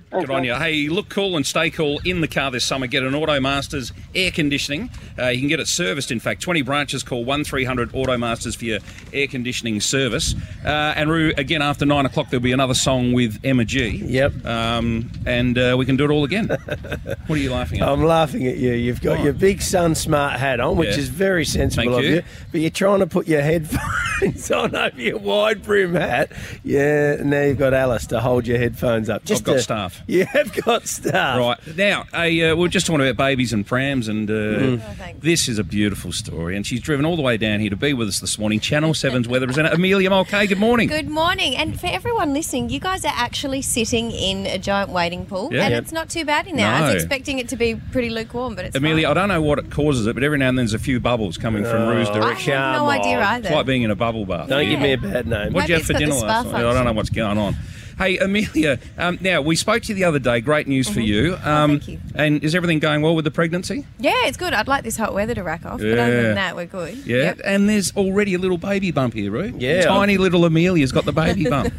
Good on you. Hey, look cool and stay cool in the car this summer. Get an Automasters air conditioning. Uh, you can get it serviced, in fact. twenty branches. Call one three hundred Automasters for your air conditioning service. Uh, and, Roo, again, after nine o'clock, there'll be another song with Emma G. Yep. Um, and uh, we can do it all again. What are you laughing at? I'm laughing at you. You've got Oh. your big Sun Smart hat on, which Yeah. is very sensible Thank of you. you. But you're trying to put your headphones on over your wide brim hat. Yeah, now you've got Alice to hold your headphones up. I've got to- staff. You have got staff. Right. Now, a, uh, we we're just talking about babies and prams, and uh, Mm. Oh, this is a beautiful story. And she's driven all the way down here to be with us this morning. Channel seven's weather presenter, Amelia Mulcahy. Good morning. Good morning. And for everyone listening, you guys are actually sitting in a giant wading pool, Yeah. and Yep. it's not too bad in there. I No. was expecting it to be pretty lukewarm, but it's Amelia, fine. I don't know what it causes it, but every now and then there's a few bubbles coming from Oh, Roo's I direction. have no come idea on. either. It's like being in a bubble bath. Don't Yeah. give me a bad name. What did you Maybe have it's for got dinner the spa last night? I don't function. know what's going on. Hey, Amelia, um, now, we spoke to you the other day. Great news for you. Um, thank you. And is everything going well with the pregnancy? Yeah, it's good. I'd like this hot weather to rack off, but other Yeah. than that, we're good. Yeah. Yep. And there's already a little baby bump here, Roo. Yeah. Tiny little Amelia's got the baby bump.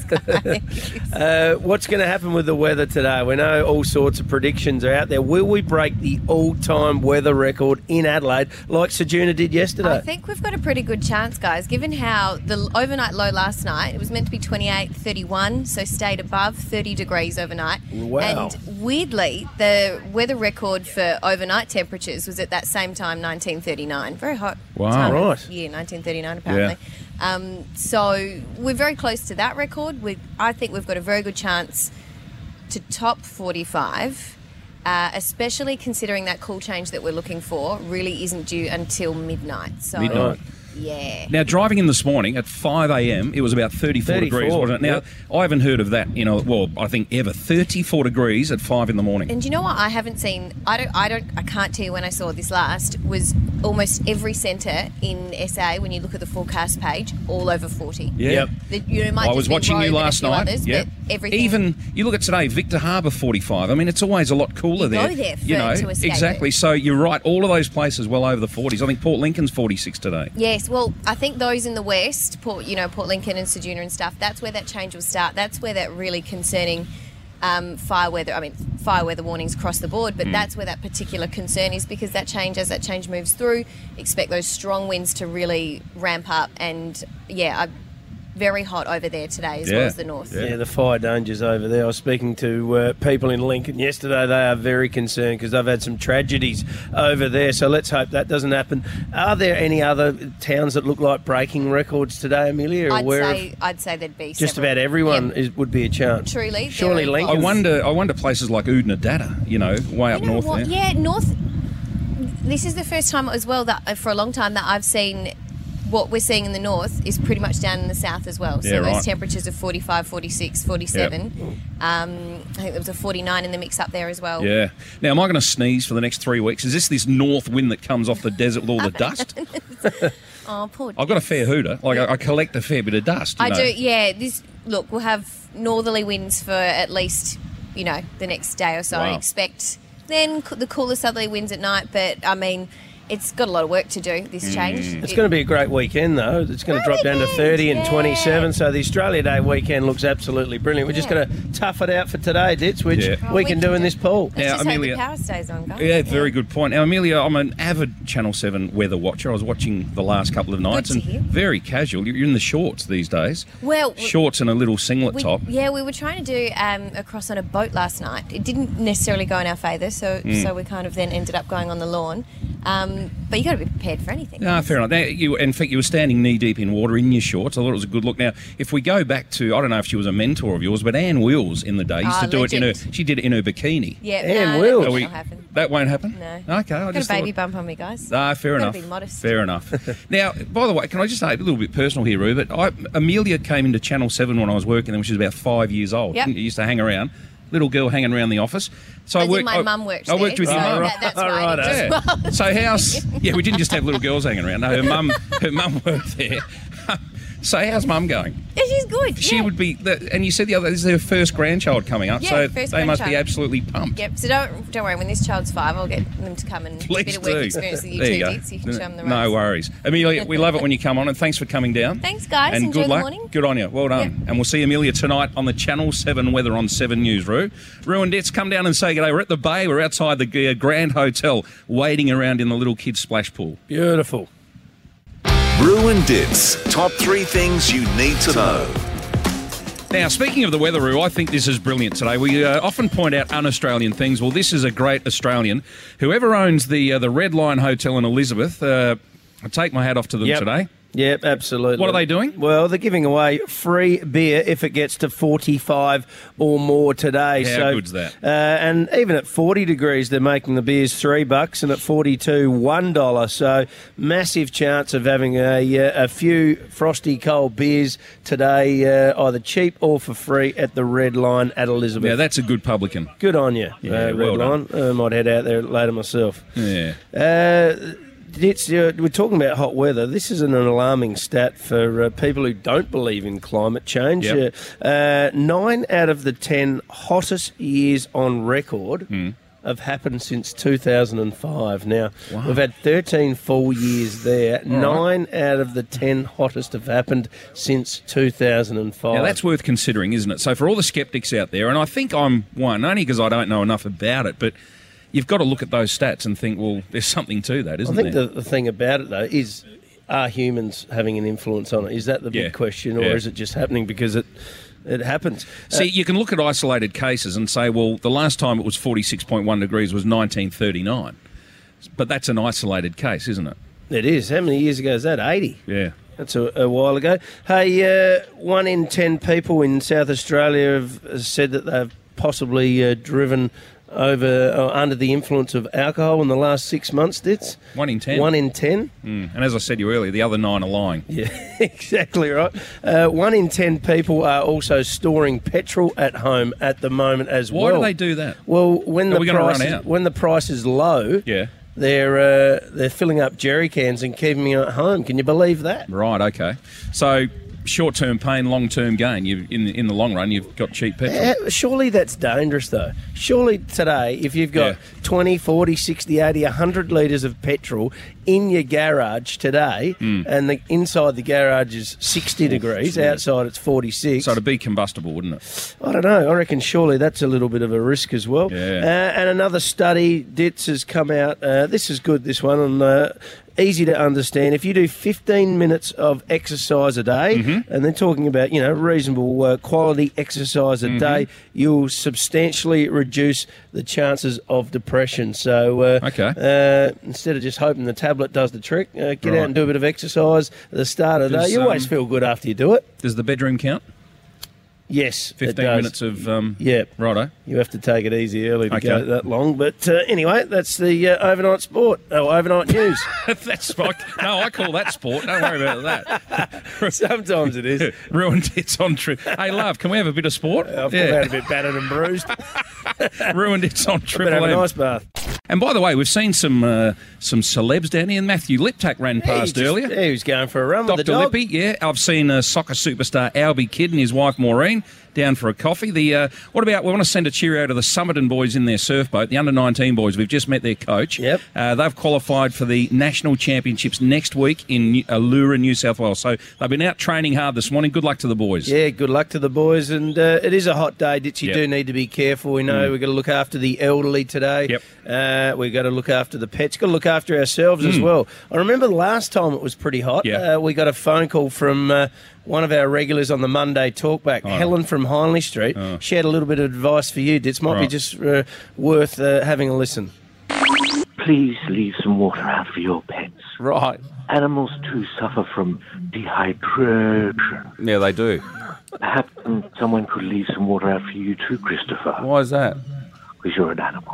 Uh, what's going to happen with the weather today? We know all sorts of predictions are out there. Will we break the all-time weather record in Adelaide like Sejuna did yesterday? I think we've got a pretty good chance, guys, given how the overnight low last night, it was meant to be twenty-eight, thirty-one, so stayed above thirty degrees overnight. Wow. And weirdly, the weather record for overnight temperatures was at that same time, nineteen thirty-nine. Very hot Wow. time of Right. year, nineteen thirty-nine, apparently. Um, so we're very close to that record. We, I think we've got a very good chance to top forty-five. Uh, especially considering that cool change that we're looking for really isn't due until midnight. So, Midnight. yeah. Now, driving in this morning at five a.m., it was about thirty-four, thirty-four, degrees, wasn't it? Now, yep. I haven't heard of that, you know, well, I think ever. thirty-four degrees at five in the morning. And do you know what I haven't seen? I don't. I don't. I can't tell you when I saw this last. Was almost every centre in S A when you look at the forecast page, all over forty. Yeah. Yep. The, you know, it might I just was be watching Rome you and a last few night. Others, yeah. but everything. Even you look at today, Victor Harbour forty-five. I mean, it's always a lot cooler You there. go there for- you know, to escape exactly. it. So you're right. All of those places well over the forties. I think Port Lincoln's forty-six today. Yes, well, I think those in the west, Port, you know, Port Lincoln and Sejuna and stuff, that's where that change will start. That's where that really concerning um, fire weather, I mean, fire weather warnings across the board, but Mm. that's where that particular concern is because that change, as that change moves through, expect those strong winds to really ramp up. And, yeah, I, very hot over there today as well Yeah. as the north. Yeah, the fire dangers over there. I was speaking to uh, people in Lincoln yesterday. They are very concerned because they've had some tragedies over there. So let's hope that doesn't happen. Are there any other towns that look like breaking records today, Amelia? Or I'd where say, I'd say there'd be just several. about everyone Yeah. is, would be a chance. Truly, Surely there are- Lincoln. I wonder. I wonder places like Oodnadatta. You know, way up You know north what? there. Yeah, north. This is the first time as well that uh, for a long time that I've seen what we're seeing in the north is pretty much down in the south as well. So Yeah, those right. temperatures of forty-five, forty-six, forty-seven. Um, I think there was a forty-nine in the mix up there as well. Yeah. Now, am I going to sneeze for the next three weeks? Is this this north wind that comes off the desert with all the dust? Oh, poor. I've got a fair hooter. Like I, I collect a fair bit of dust. You I know. do. Yeah. This look, we'll have northerly winds for at least you know the next day or so. I Wow. expect then co- the cooler southerly winds at night. But I mean, it's got a lot of work to do. This change. It's It- going to be a great weekend, though. It's going to drop down to thirty and yeah. twenty-seven. So the Australia Day weekend looks absolutely brilliant. We're just Yeah. going to tough it out for today, Ditz, which Yeah. Oh, we we can can do in do- this pool. Let's Now, just hope Amelia- the power stays on, guys. Yeah, very good point. Now, Amelia, I'm an avid Channel seven weather watcher. I was watching the last couple of nights to and hear. very casual. You're in the shorts these days. Well, Shorts and a little singlet we, top. yeah, we were trying to do um, a cross on a boat last night. It didn't necessarily go in our favour, so Mm. so we kind of then ended up going on the lawn. Um, but you got to be prepared for anything. No, fair enough. Now, you, in fact, you were standing knee deep in water in your shorts. I thought it was a good look. Now, if we go back to, I don't know if she was a mentor of yours, but Anne Wills in the day used Ah, to do it in her. legend. She did it in her bikini. Yeah, Anne no, Wills. That Are we- won't happen. That won't happen. No. Okay, I Got a just baby thought. bump on me, guys. Ah, fair Gotta enough. be modest. Fair enough. Now, by the way, can I just say a little bit personal here, Roo? But I, Amelia came into Channel seven when I was working there when she was about five years old. Yep. Didn't you? Used to hang around. Little girl hanging around the office. So As I in worked. my I, mum worked I worked there, with your so mum. that- that's All why I right, did eh? as well. So how's yeah? We didn't just have little girls hanging around. No, her mum, her mum worked there. So how's Mum going? Yeah, she's good. She yeah. would be, the, and you said the other, this is her first grandchild coming up, Yeah, so first they must be grandchild. absolutely pumped. Yep. So don't don't worry. When this child's five, I'll get them to come and get a Please bit of do. work experience with you There too, you go. Dits. You can show them the ropes. No worries. Amelia, we love it when you come on, and thanks for coming down. Thanks, guys. And Enjoy good the luck. morning. Good on you. Well done. Yep. And we'll see Amelia tonight on the Channel seven weather on seven News, Roo. Roo and Dits, come down and say g'day. We're at the Bay. We're outside the uh, Grand Hotel, wading around in the little kids' splash pool. Beautiful. Roo and Dits, top three things you need to know. Now, speaking of the weather, Roo, I think this is brilliant today. We uh, often point out un-Australian things. Well, this is a great Australian. Whoever owns the uh, the Red Line Hotel in Elizabeth, uh, I take my hat off to them Yep. today. Yep, absolutely. What are they doing? Well, they're giving away free beer if it gets to forty-five or more today. How so, good's that? Uh, and even at forty degrees, they're making the beers three bucks, and at forty-two, one dollar. So, massive chance of having a uh, a few frosty cold beers today, uh, either cheap or for free at the Red Line at Elizabeth. Yeah, that's a good publican. Good on you, Yeah, uh, Red well Line. I might head out there later myself. Yeah. Uh, It's, uh, we're talking about hot weather. This is an alarming stat for uh, people who don't believe in climate change. Yep. Uh, uh, nine out of the ten hottest years on record Hmm. have happened since two thousand five. Now, Wow. we've had thirteen full years there. All right. Nine out of the ten hottest have happened since two thousand five. Now, that's worth considering, isn't it? So for all the sceptics out there, and I think I'm one, only because I don't know enough about it, but you've got to look at those stats and think, well, there's something to that, isn't I think there? the, the thing about it, though, is are humans having an influence on it? Is that the big Yeah. question, or Yeah. is it just happening because it it happens? See, Uh, you can look at isolated cases and say, well, the last time it was forty-six point one degrees was nineteen thirty-nine. But that's an isolated case, isn't it? It is. How many years ago is that? eighty. Yeah. That's a, a while ago. Hey, uh, one in ten people in South Australia have said that they've possibly uh, driven over or under the influence of alcohol in the last six months, Dits. One in ten. One in ten. Mm. And as I said to you earlier, the other nine are lying. Yeah, exactly right. Uh, one in ten people are also storing petrol at home at the moment as Why well. do they do that? Well, when Are the we gonna price run is, out? when the price is low, Yeah. they're uh, they're filling up jerry cans and keeping them at home. Can you believe that? Right, okay. So short-term pain, long-term gain. You in in the long run, you've got cheap petrol. Uh, surely that's dangerous, though. Surely today, if you've got Yeah. twenty, forty, sixty, eighty, one hundred litres of petrol in your garage today, Mm. and the inside the garage is sixty degrees, yeah. outside it's forty-six. So it'd be combustible, wouldn't it? I don't know. I reckon surely that's a little bit of a risk as well. Yeah. Uh, and another study, Dits, has come out. Uh, this is good, this one, and uh, easy to understand. If you do fifteen minutes of exercise a day, Mm-hmm. and they're talking about, you know, reasonable uh, quality exercise a Mm-hmm. day, you'll substantially reduce the chances of depression. So uh, Okay. uh, instead of just hoping the tablet does the trick, uh, get Right. out and do a bit of exercise at the start of the Does, day. You always um, feel good after you do it. Does the bedroom count? Yes, it Fifteen does. minutes of um, Yeah. righto. You have to take it easy early to Okay. go that long. But uh, anyway, that's the uh, overnight sport, oh, overnight news. That's like, no, I call that sport. Don't worry about that. Sometimes it is. Ruined It's on trip. Hey, love, can we have a bit of sport? I've come out a bit battered and bruised. Ruined It's on But Triple have a M. nice bath. And by the way, we've seen some uh, some celebs down here. Matthew Liptak ran He past just- earlier. He was going for a run with Doctor the dog. Lippy, yeah. I've seen uh, soccer superstar Albie Kidd and his wife Maureen down for a coffee. The uh, what about, we want to send a cheerio to the Somerton boys in their surf boat, the under nineteen boys. We've just met their coach. Yep. Uh, they've qualified for the national championships next week in New- Allura, New South Wales. So they've been out training hard this morning. Good luck to the boys. Yeah, good luck to the boys. And uh, it is a hot day, Ditch. You Yep. do need to be careful. We know Mm. we've got to look after the elderly today. Yep. Uh, we've got to look after the pets. Got to look after ourselves as Mm. well. I remember the last time it was pretty hot. Yeah. Uh, we got a phone call from uh, one of our regulars on the Monday Talkback, Oh. Helen from Hindley Street. Oh. She had a little bit of advice for you, Ditch. Might be Right. just uh, worth uh, having a listen. Please leave some water out for your pets. Right. Animals too suffer from dehydration. Yeah, they do. Perhaps um, someone could leave some water out for you too, Christopher, Why is that? because you're an animal.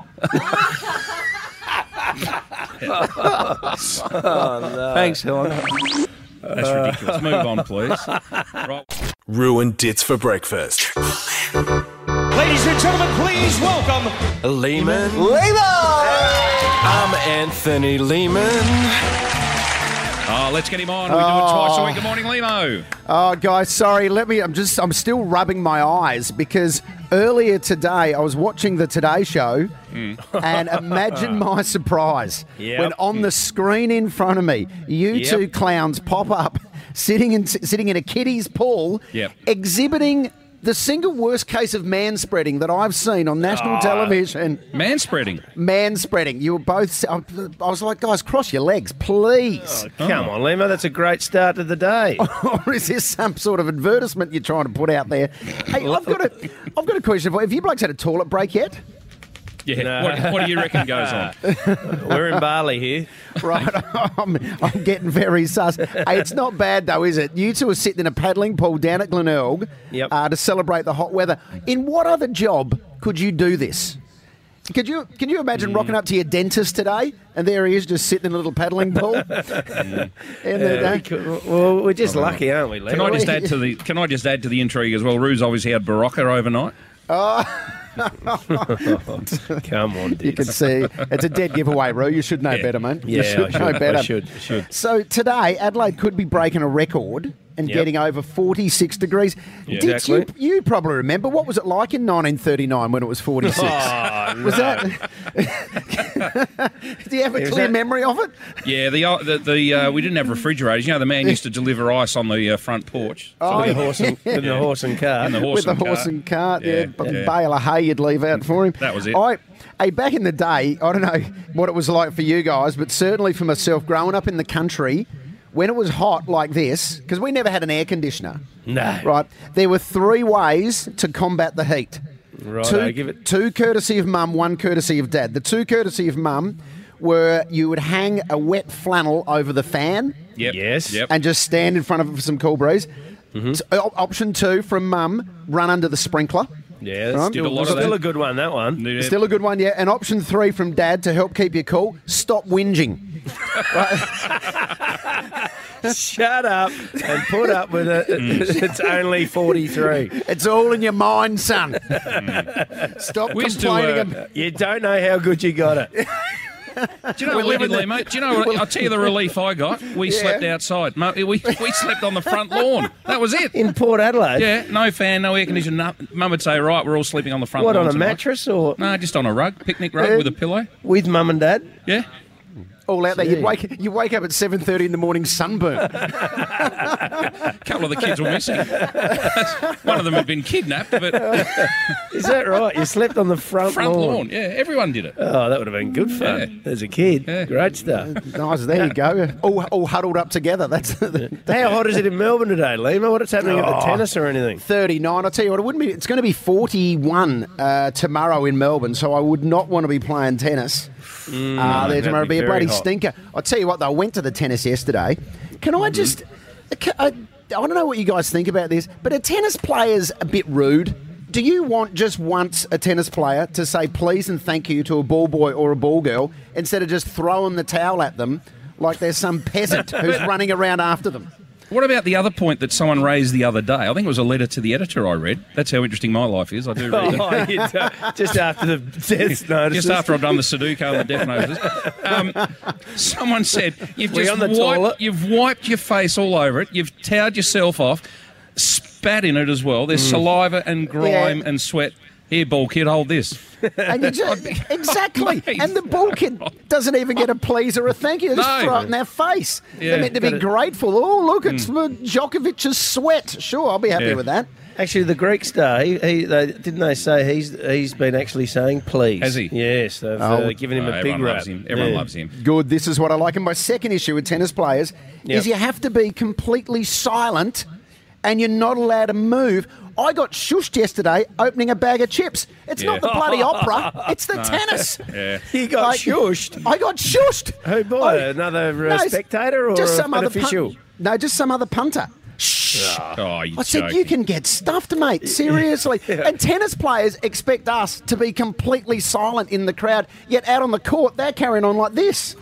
Oh, no. Thanks, Helen. That's ridiculous. Move on, please. Right. Ruined Dits for breakfast. Ladies and gentlemen, please welcome Lehman. Lehman! I'm Anthony Lehman. Oh, let's get him on. We do it twice a week. Good morning, Limo. Oh, guys, sorry. Let me. I'm just. I'm still rubbing my eyes because earlier today I was watching the Today Show, Mm. and imagine my surprise Yep. when on the screen in front of me, you Yep. two clowns pop up, sitting in sitting in a kiddie's pool, Yep. exhibiting the single worst case of manspreading that I've seen on national Ah. television. Man-spreading. Manspreading. You were both. I was like, guys, cross your legs, please. Oh, come on, Lima. That's a great start to the day. Or is this some sort of advertisement you're trying to put out there? Hey, I've got a, I've got a question for you. Have you blokes had a toilet break yet? Yeah. No. What, what do you reckon goes on? We're in Bali here. Right, I'm, I'm getting very sus. Hey, it's not bad though, is it? You two are sitting in a paddling pool down at Glenelg Yep. uh, to celebrate the hot weather. In what other job could you do this? Could you can you imagine Mm. rocking up to your dentist today and there he is just sitting in a little paddling pool? And Yeah, the- we could- well, we're just lucky, aren't we, Lima? Can I just add to the Can I just add to the intrigue as well? Rue's obviously had Barocca overnight. Come on, You can see it's a dead giveaway, Roo. You should know Yeah. better, mate. You Yeah, should I know should. better. I should. I should. So today, Adelaide could be breaking a record and Yep. getting over forty-six degrees. Yeah. Did Exactly. you, you probably remember, what was it like in nineteen thirty-nine when it was forty-six? Oh, Was no. that? Do you have a Is clear that- memory of it? Yeah, the uh, the, the uh, we didn't have refrigerators. You know, the man used to deliver ice on the uh, front porch. Oh, With the yeah. horse and, with the horse and cart. In the horse With the and horse cart. and cart, yeah, Yeah, a yeah. bale of hay you'd leave out for him. That was it. I, hey, back in the day, I don't know what it was like for you guys, but certainly for myself, growing up in the country, when it was hot like this, because we never had an air conditioner, No. right? There were three ways to combat the heat. Right, two, I give it. two courtesy of mum, one courtesy of dad. The two courtesy of mum were you would hang a wet flannel over the fan Yep. Yes. Yep. and just stand in front of it for some cool breeze. Mm-hmm. So, op- option two from mum, run under the sprinkler. Yeah, that's Right. Did a still, lot of still that. a good one, that one. Yeah. Still a good one, yeah. And option three from dad to help keep you cool, stop whinging. Shut up and put up with it. It's only forty-three. It's all in your mind, son. Stop We used to, complaining. uh, ab- You don't know how good you got it. Do you know what we did, Lee, mate? Do you know what? I'll tell you the relief I got. We Yeah. slept outside. Mo- We, we slept on the front lawn. That was it. In Port Adelaide? Yeah, no fan, no air conditioning. No, Mum would say, right, we're all sleeping on the front What, lawn on a tonight. mattress or No, just on a rug, picnic rug Yeah. with a pillow. with mum and dad? Yeah. all out there. You Gee. wake you wake up at seven thirty in the morning, sunburn. A couple of the kids were missing. One of them had been kidnapped, but Is that right? You slept on the front, front lawn. lawn. Yeah, everyone did it. Oh, that would have been good fun as a kid. Great stuff. Nice. There you go. All, all huddled up together. That's How hot is it in Melbourne today, Lima? What's happening at the Oh. tennis or anything? thirty-nine. I'll tell you what, it wouldn't be. It's going to be forty-one uh, tomorrow in Melbourne, so I would not want to be playing tennis uh, there that'd tomorrow. be It'd be a very bloody hot. stinker. I'll tell you what, though, I went to the tennis yesterday. Can I just... Can, I, I don't know what you guys think about this, but are tennis players a bit rude? Do you want just once a tennis player to say please and thank you to a ball boy or a ball girl instead of just throwing the towel at them like there's some peasant who's running around after them? What about the other point that someone raised the other day? I think it was a letter to the editor I read. That's how interesting my life is. I do read Oh, it. you don't- just after the death notices. Just after I've done the Sudoku and the death notices. Um, someone said, you've Were you just on the toilet? wiped, you've wiped your face all over it, you've towed yourself off, spat in it as well. There's Mm. saliva and grime Yeah. and sweat. Here, ball kid, hold this. And you just, exactly. And the ball kid doesn't even get a please or a thank you. They just No. throw it in their face. Yeah. They're meant to be Gotta- grateful. Oh, look, it's for Djokovic's sweat. Sure, I'll be happy Yeah. with that. Actually, the Greek star, he, he they, didn't they say he's he's been actually saying please? Has he? Yes, they've Oh. uh, given him Oh, a big everyone rap. loves him. Everyone Yeah. loves him. Good. This is what I like. And my second issue with tennis players Yep. is you have to be completely silent and you're not allowed to move. I got shushed yesterday opening a bag of chips. It's Yeah. not the bloody opera. It's the No. tennis. Yeah. He got Like- shushed. I got shushed. Who boy? I- Another uh, No, spectator or just some an other official? Pun- no, just some other punter. Shh. Oh, you I said, joking. you can get stuffed, mate. Seriously. And tennis players expect us to be completely silent in the crowd, yet out on the court, they're carrying on like this.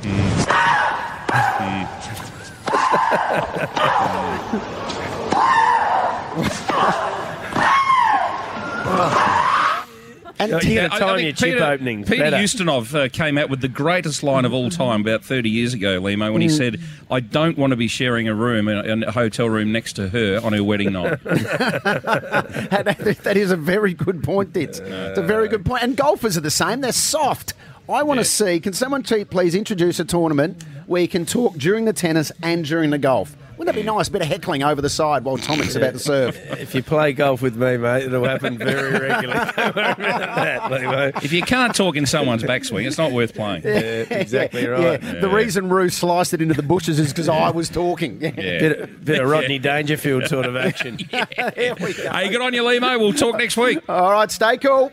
And you Yeah, got I- to I time think your chip Peter, opening. Peter better. Ustinov uh, came out with the greatest line of all time about thirty years ago, Limo, when he Mm. said, I don't want to be sharing a room, in a hotel room next to her on her wedding night. that that is a very good point, Ditz. It's a very good point. And golfers are the same. They're soft. I want to see, can someone cheap please introduce a tournament where you can talk during the tennis and during the golf? Wouldn't that be nice? A bit of heckling over the side while Tomic's about to serve. If you play golf with me, mate, it'll happen very regularly. Don't worry about that, Limo. If you can't talk in someone's backswing, it's not worth playing. Yeah, exactly right. Yeah. The reason Roo sliced it into the bushes is because I was talking. Yeah. Bit, bit of Rodney Dangerfield sort of action. There we go. Hey, good on you, Limo. We'll talk next week. All right, stay cool.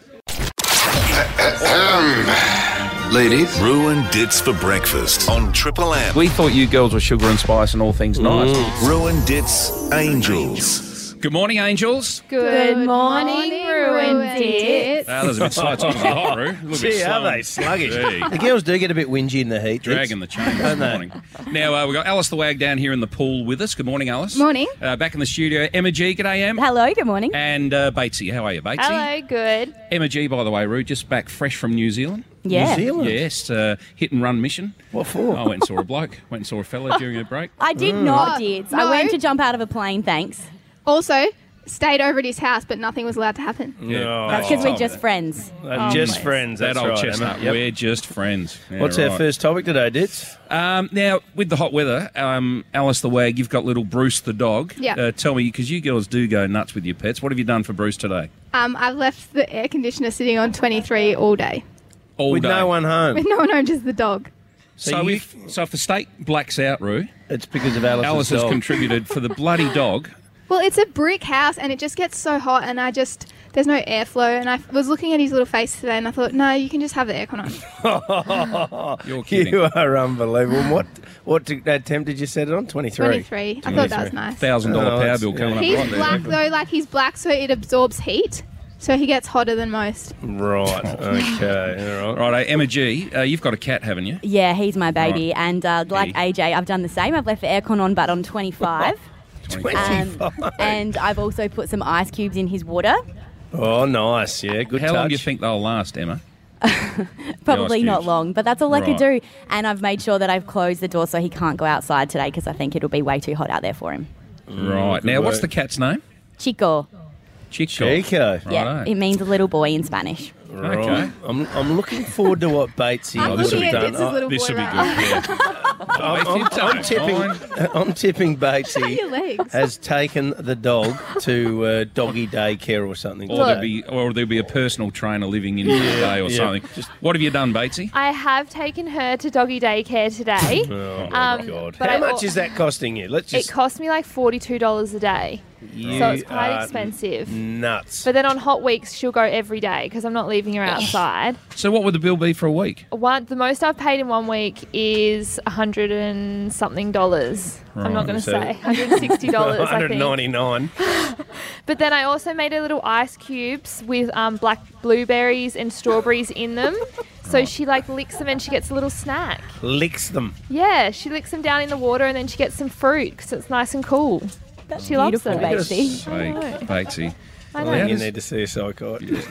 Ladies, Roo and Dits for breakfast on Triple M. We thought you girls were sugar and spice and all things nice. Roo and Dits Angels. Good morning, Angels. Good morning, Ruined It. Ah, there's a bit slow. It's obviously hot, Roo. A little bit Gee, are slow. they sluggish? Gee. The girls do get a bit whingy in the heat. Dragging the chain this Don't they? morning. Now, uh, we've got Alice the Wag down here in the pool with us. Good morning, Alice. Morning. Uh, back in the studio, Emma G. G'day, Em. Hello, good morning. And uh, Batesy. How are you, Batesy? Hello, good. Emma G, by the way, Roo, just back fresh from New Zealand. Yeah. New Zealand? Yes, uh, hit and run mission. What for? I went and saw a bloke. Went and saw a fella during a break. I did Mm. not, Oh, Dids. no. I went to jump out of a plane, thanks. Also, stayed over at his house, but nothing was allowed to happen. No. That's because we're just friends. Uh, just friends. That That's old right, chestnut. Emma. Yep. We're just friends. Yeah, What's our right. first topic today, Ditz? Um, now, with the hot weather, um, Alice the Wag, you've got little Bruce the dog. Yeah. Uh, tell me, because you girls do go nuts with your pets, what have you done for Bruce today? Um, I've left the air conditioner sitting on twenty-three all day. All With day. no one home. With no one home, just the dog. So, So you- if so, if the state blacks out, Roo, It's because of Alice's Alice has dog. contributed for the bloody dog. Well, it's a brick house and it just gets so hot and I just, there's no airflow. And I was looking at his little face today and I thought, no, you can just have the aircon on. You're kidding. You are unbelievable. What what t- uh, temp did you set it on? twenty-three. twenty-three. I thought that was nice. Thousand dollar Oh, power it's- bill coming up He's right black there. though, like he's black so it absorbs heat. So he gets hotter than most. Right. Okay. All right. Right, Emma G, uh, you've got a cat, haven't you? Yeah, he's my baby. Right. And uh, like Hey. A J, I've done the same. I've left the aircon on, but on twenty-five. Um, and I've also put some ice cubes in his water. Oh, nice. Yeah, good How touch. long do you think they'll last, Emma? Probably ice not cubes. long, but that's all I could Right. do. And I've made sure that I've closed the door so he can't go outside today because I think it'll be way too hot out there for him. Right. good Now, what's work. the cat's name? Chico. Chico. Chico. Yeah, Righto. it means a little boy in Spanish. Right. Okay. I'm, I'm looking forward to what Batesy I'm has looking at done. Ditz's little This boy will be right good, now. yeah. I'm, I'm, I'm tipping. I'm tipping Batesy Your legs. has taken the dog to uh, doggy daycare or something. Or there'll be, or there'll be a personal trainer living in here today or Yeah. something. What have you done, Batesy? I have taken her to doggy daycare today. Oh my Um, god! but How I much al- is that costing you? Let's It just. cost me like forty-two dollars a day. You so it's quite are expensive. Nuts. But then on hot weeks, she'll go every day because I'm not leaving her outside. So what would the bill be for a week? One, the most I've paid in one week is a hundred and something dollars. I'm not Right. going to So- say one hundred and sixty dollars. I one hundred think. ninety-nine. But then I also made her little ice cubes with um, black blueberries and strawberries in them. So she like licks them and she gets a little snack. Licks them. Yeah, she licks them down in the water and then she gets some fruit because it's nice and cool. She loves beautiful, it. Batesy. Say, Batesy. I I know. think you does- need to see a psychiatrist.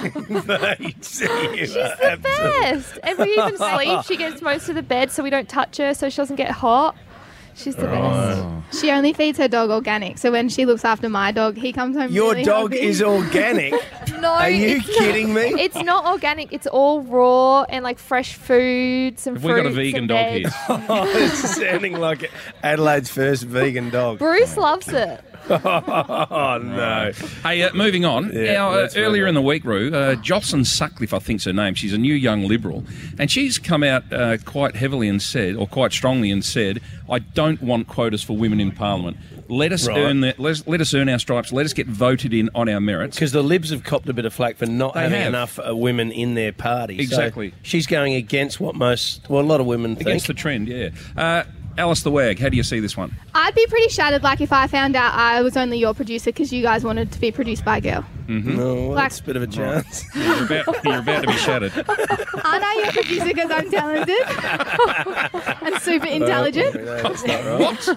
Batesy, you She's are the absolute- best. And we even sleep. She gets most of the bed so we don't touch her so she doesn't get hot. She's the best. She only feeds her dog organic, so when she looks after my dog, he comes home Your really dog hungry. is organic. No, Are you it's kidding not, me? It's not organic. It's all raw and like fresh food, some Have we got a fruits vegan and dog veg. here? Oh, it's sounding like Adelaide's first vegan dog. Bruce loves it. Oh, no. Hey, uh, moving on. Yeah, now, uh, let's move earlier on. in the week, Roo, uh, Jocelyn Sutcliffe, I think's her name. She's a new young Liberal, and she's come out uh, quite heavily and said, or quite strongly and said, "I don't want quotas for women in Parliament. Let us Right. earn that. Let us, let us earn our stripes. Let us get voted in on our merits." Because the Libs have copped a bit of flack for not They having have. enough uh, women in their party. So Exactly. she's going against what most, well, a lot of women think. Against the trend, yeah. Uh, Alice the Wag, how do you see this one? I I'd be pretty shattered, like, if I found out I was only your producer because you guys wanted to be produced by a girl. Mm-hmm. No, Like- that's a bit of a chance. You're about, you're about to be shattered. Aren't I your producer because I'm talented and super intelligent? That's not right.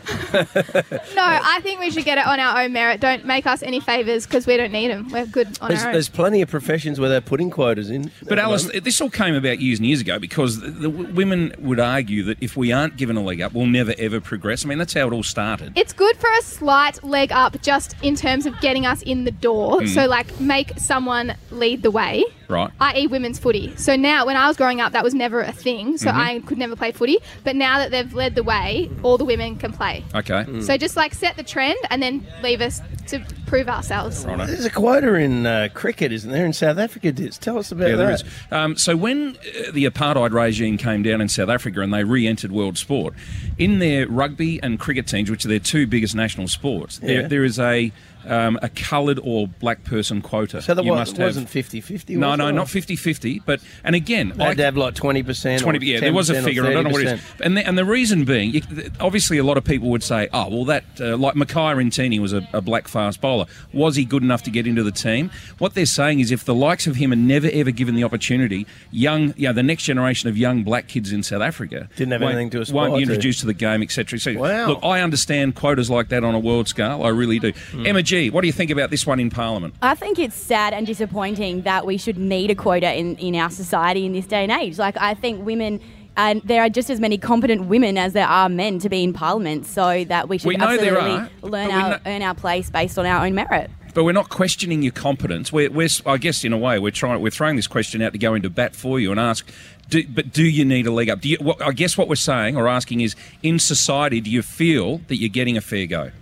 No, I think we should get it on our own merit. Don't make us any favours because we don't need them. We're good on There's, our own. there's plenty of professions where they're putting quotas in. But Alice, this all came about years and years ago because the, the w- women would argue that if we aren't given a leg up, we'll never ever progress. I mean, that's how it all started. It's good for a slight leg up just in terms of getting us in the door. Mm. So, like, make someone lead the way, Right. that is women's footy. So now, when I was growing up, that was never a thing. So Mhm. I could never play footy. But now that they've led the way, all the women can play. Okay. So just, like, set the trend and then leave us to prove ourselves. There's a quota in uh, cricket, isn't there, in South Africa? Diz? Tell us about Yeah, there that. is. Um, so when uh, the apartheid regime came down in South Africa and they re-entered world sport, in their rugby and cricket teams, which are their two biggest national sports, there, Yeah. there is a um, a coloured or black person quota. So that You wa- must have- wasn't fifty-fifty, No, was no, it? not fifty-fifty. But and again, They had to have like twenty percent. twenty, yeah, there was a figure. I don't know what it is. And the, and the reason being, you, obviously, a lot of people would say, "Oh, well, that uh, like Mackay Rintini was a, a black fast bowler. Was he good enough to get into the team?" What they're saying is, if the likes of him are never ever given the opportunity, young, you know, the next generation of young black kids in South Africa Didn't have won't- anything to aspire won't be to. introduced to the game, et cetera. So, Wow. look, I understand quotas like that on a world scale. I really do. Hmm. Emma G, what do you think about this one in Parliament? I think it's sad and disappointing that we should need a quota in, in our society in this day and age. Like, I think women, and there are just as many competent women as there are men to be in Parliament, so that we should We know there absolutely are, learn but we our, know- earn our place based on our own merit. But we're not questioning your competence. We're, we're, I guess, in a way, we're trying. We're throwing this question out to go into bat for you and ask. Do, but do you need a leg up? Do you, what, I guess what we're saying or asking is, in society, do you feel that you're getting a fair go?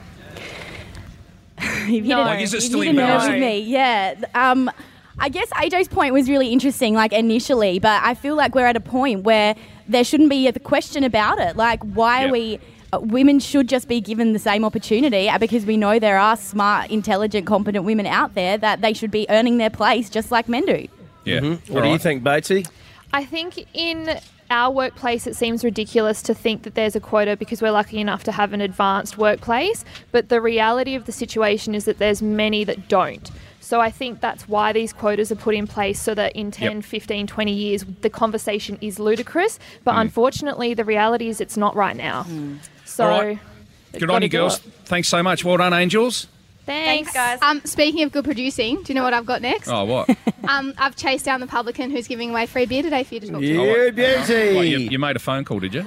You've hit No. a- Like, is it you've still hit a nerve embarrassing? with me, yeah. Um, I guess A J's point was really interesting, like, initially, but I feel like we're at a point where there shouldn't be a question about it. Like, why Yep. are we... uh, Women should just be given the same opportunity uh, because we know there are smart, intelligent, competent women out there that they should be earning their place just like men do. Yeah. Mm-hmm. What do you think, Batesy? I think in our workplace it seems ridiculous to think that there's a quota because we're lucky enough to have an advanced workplace, but the reality of the situation is that there's many that don't. So I think that's why these quotas are put in place, so that in ten, Yep. fifteen, twenty years the conversation is ludicrous, but Mm. unfortunately the reality is it's not right now. So All right. they've Good got on to you, do girls. it. Thanks so much. Well done, Angels. Thanks. guys. Um, speaking of good producing, do you know what I've got next? Oh, what? Um, I've chased down the publican who's giving away free beer today for you to talk to. Yeah, beauty. What, you, you made a phone call, did you?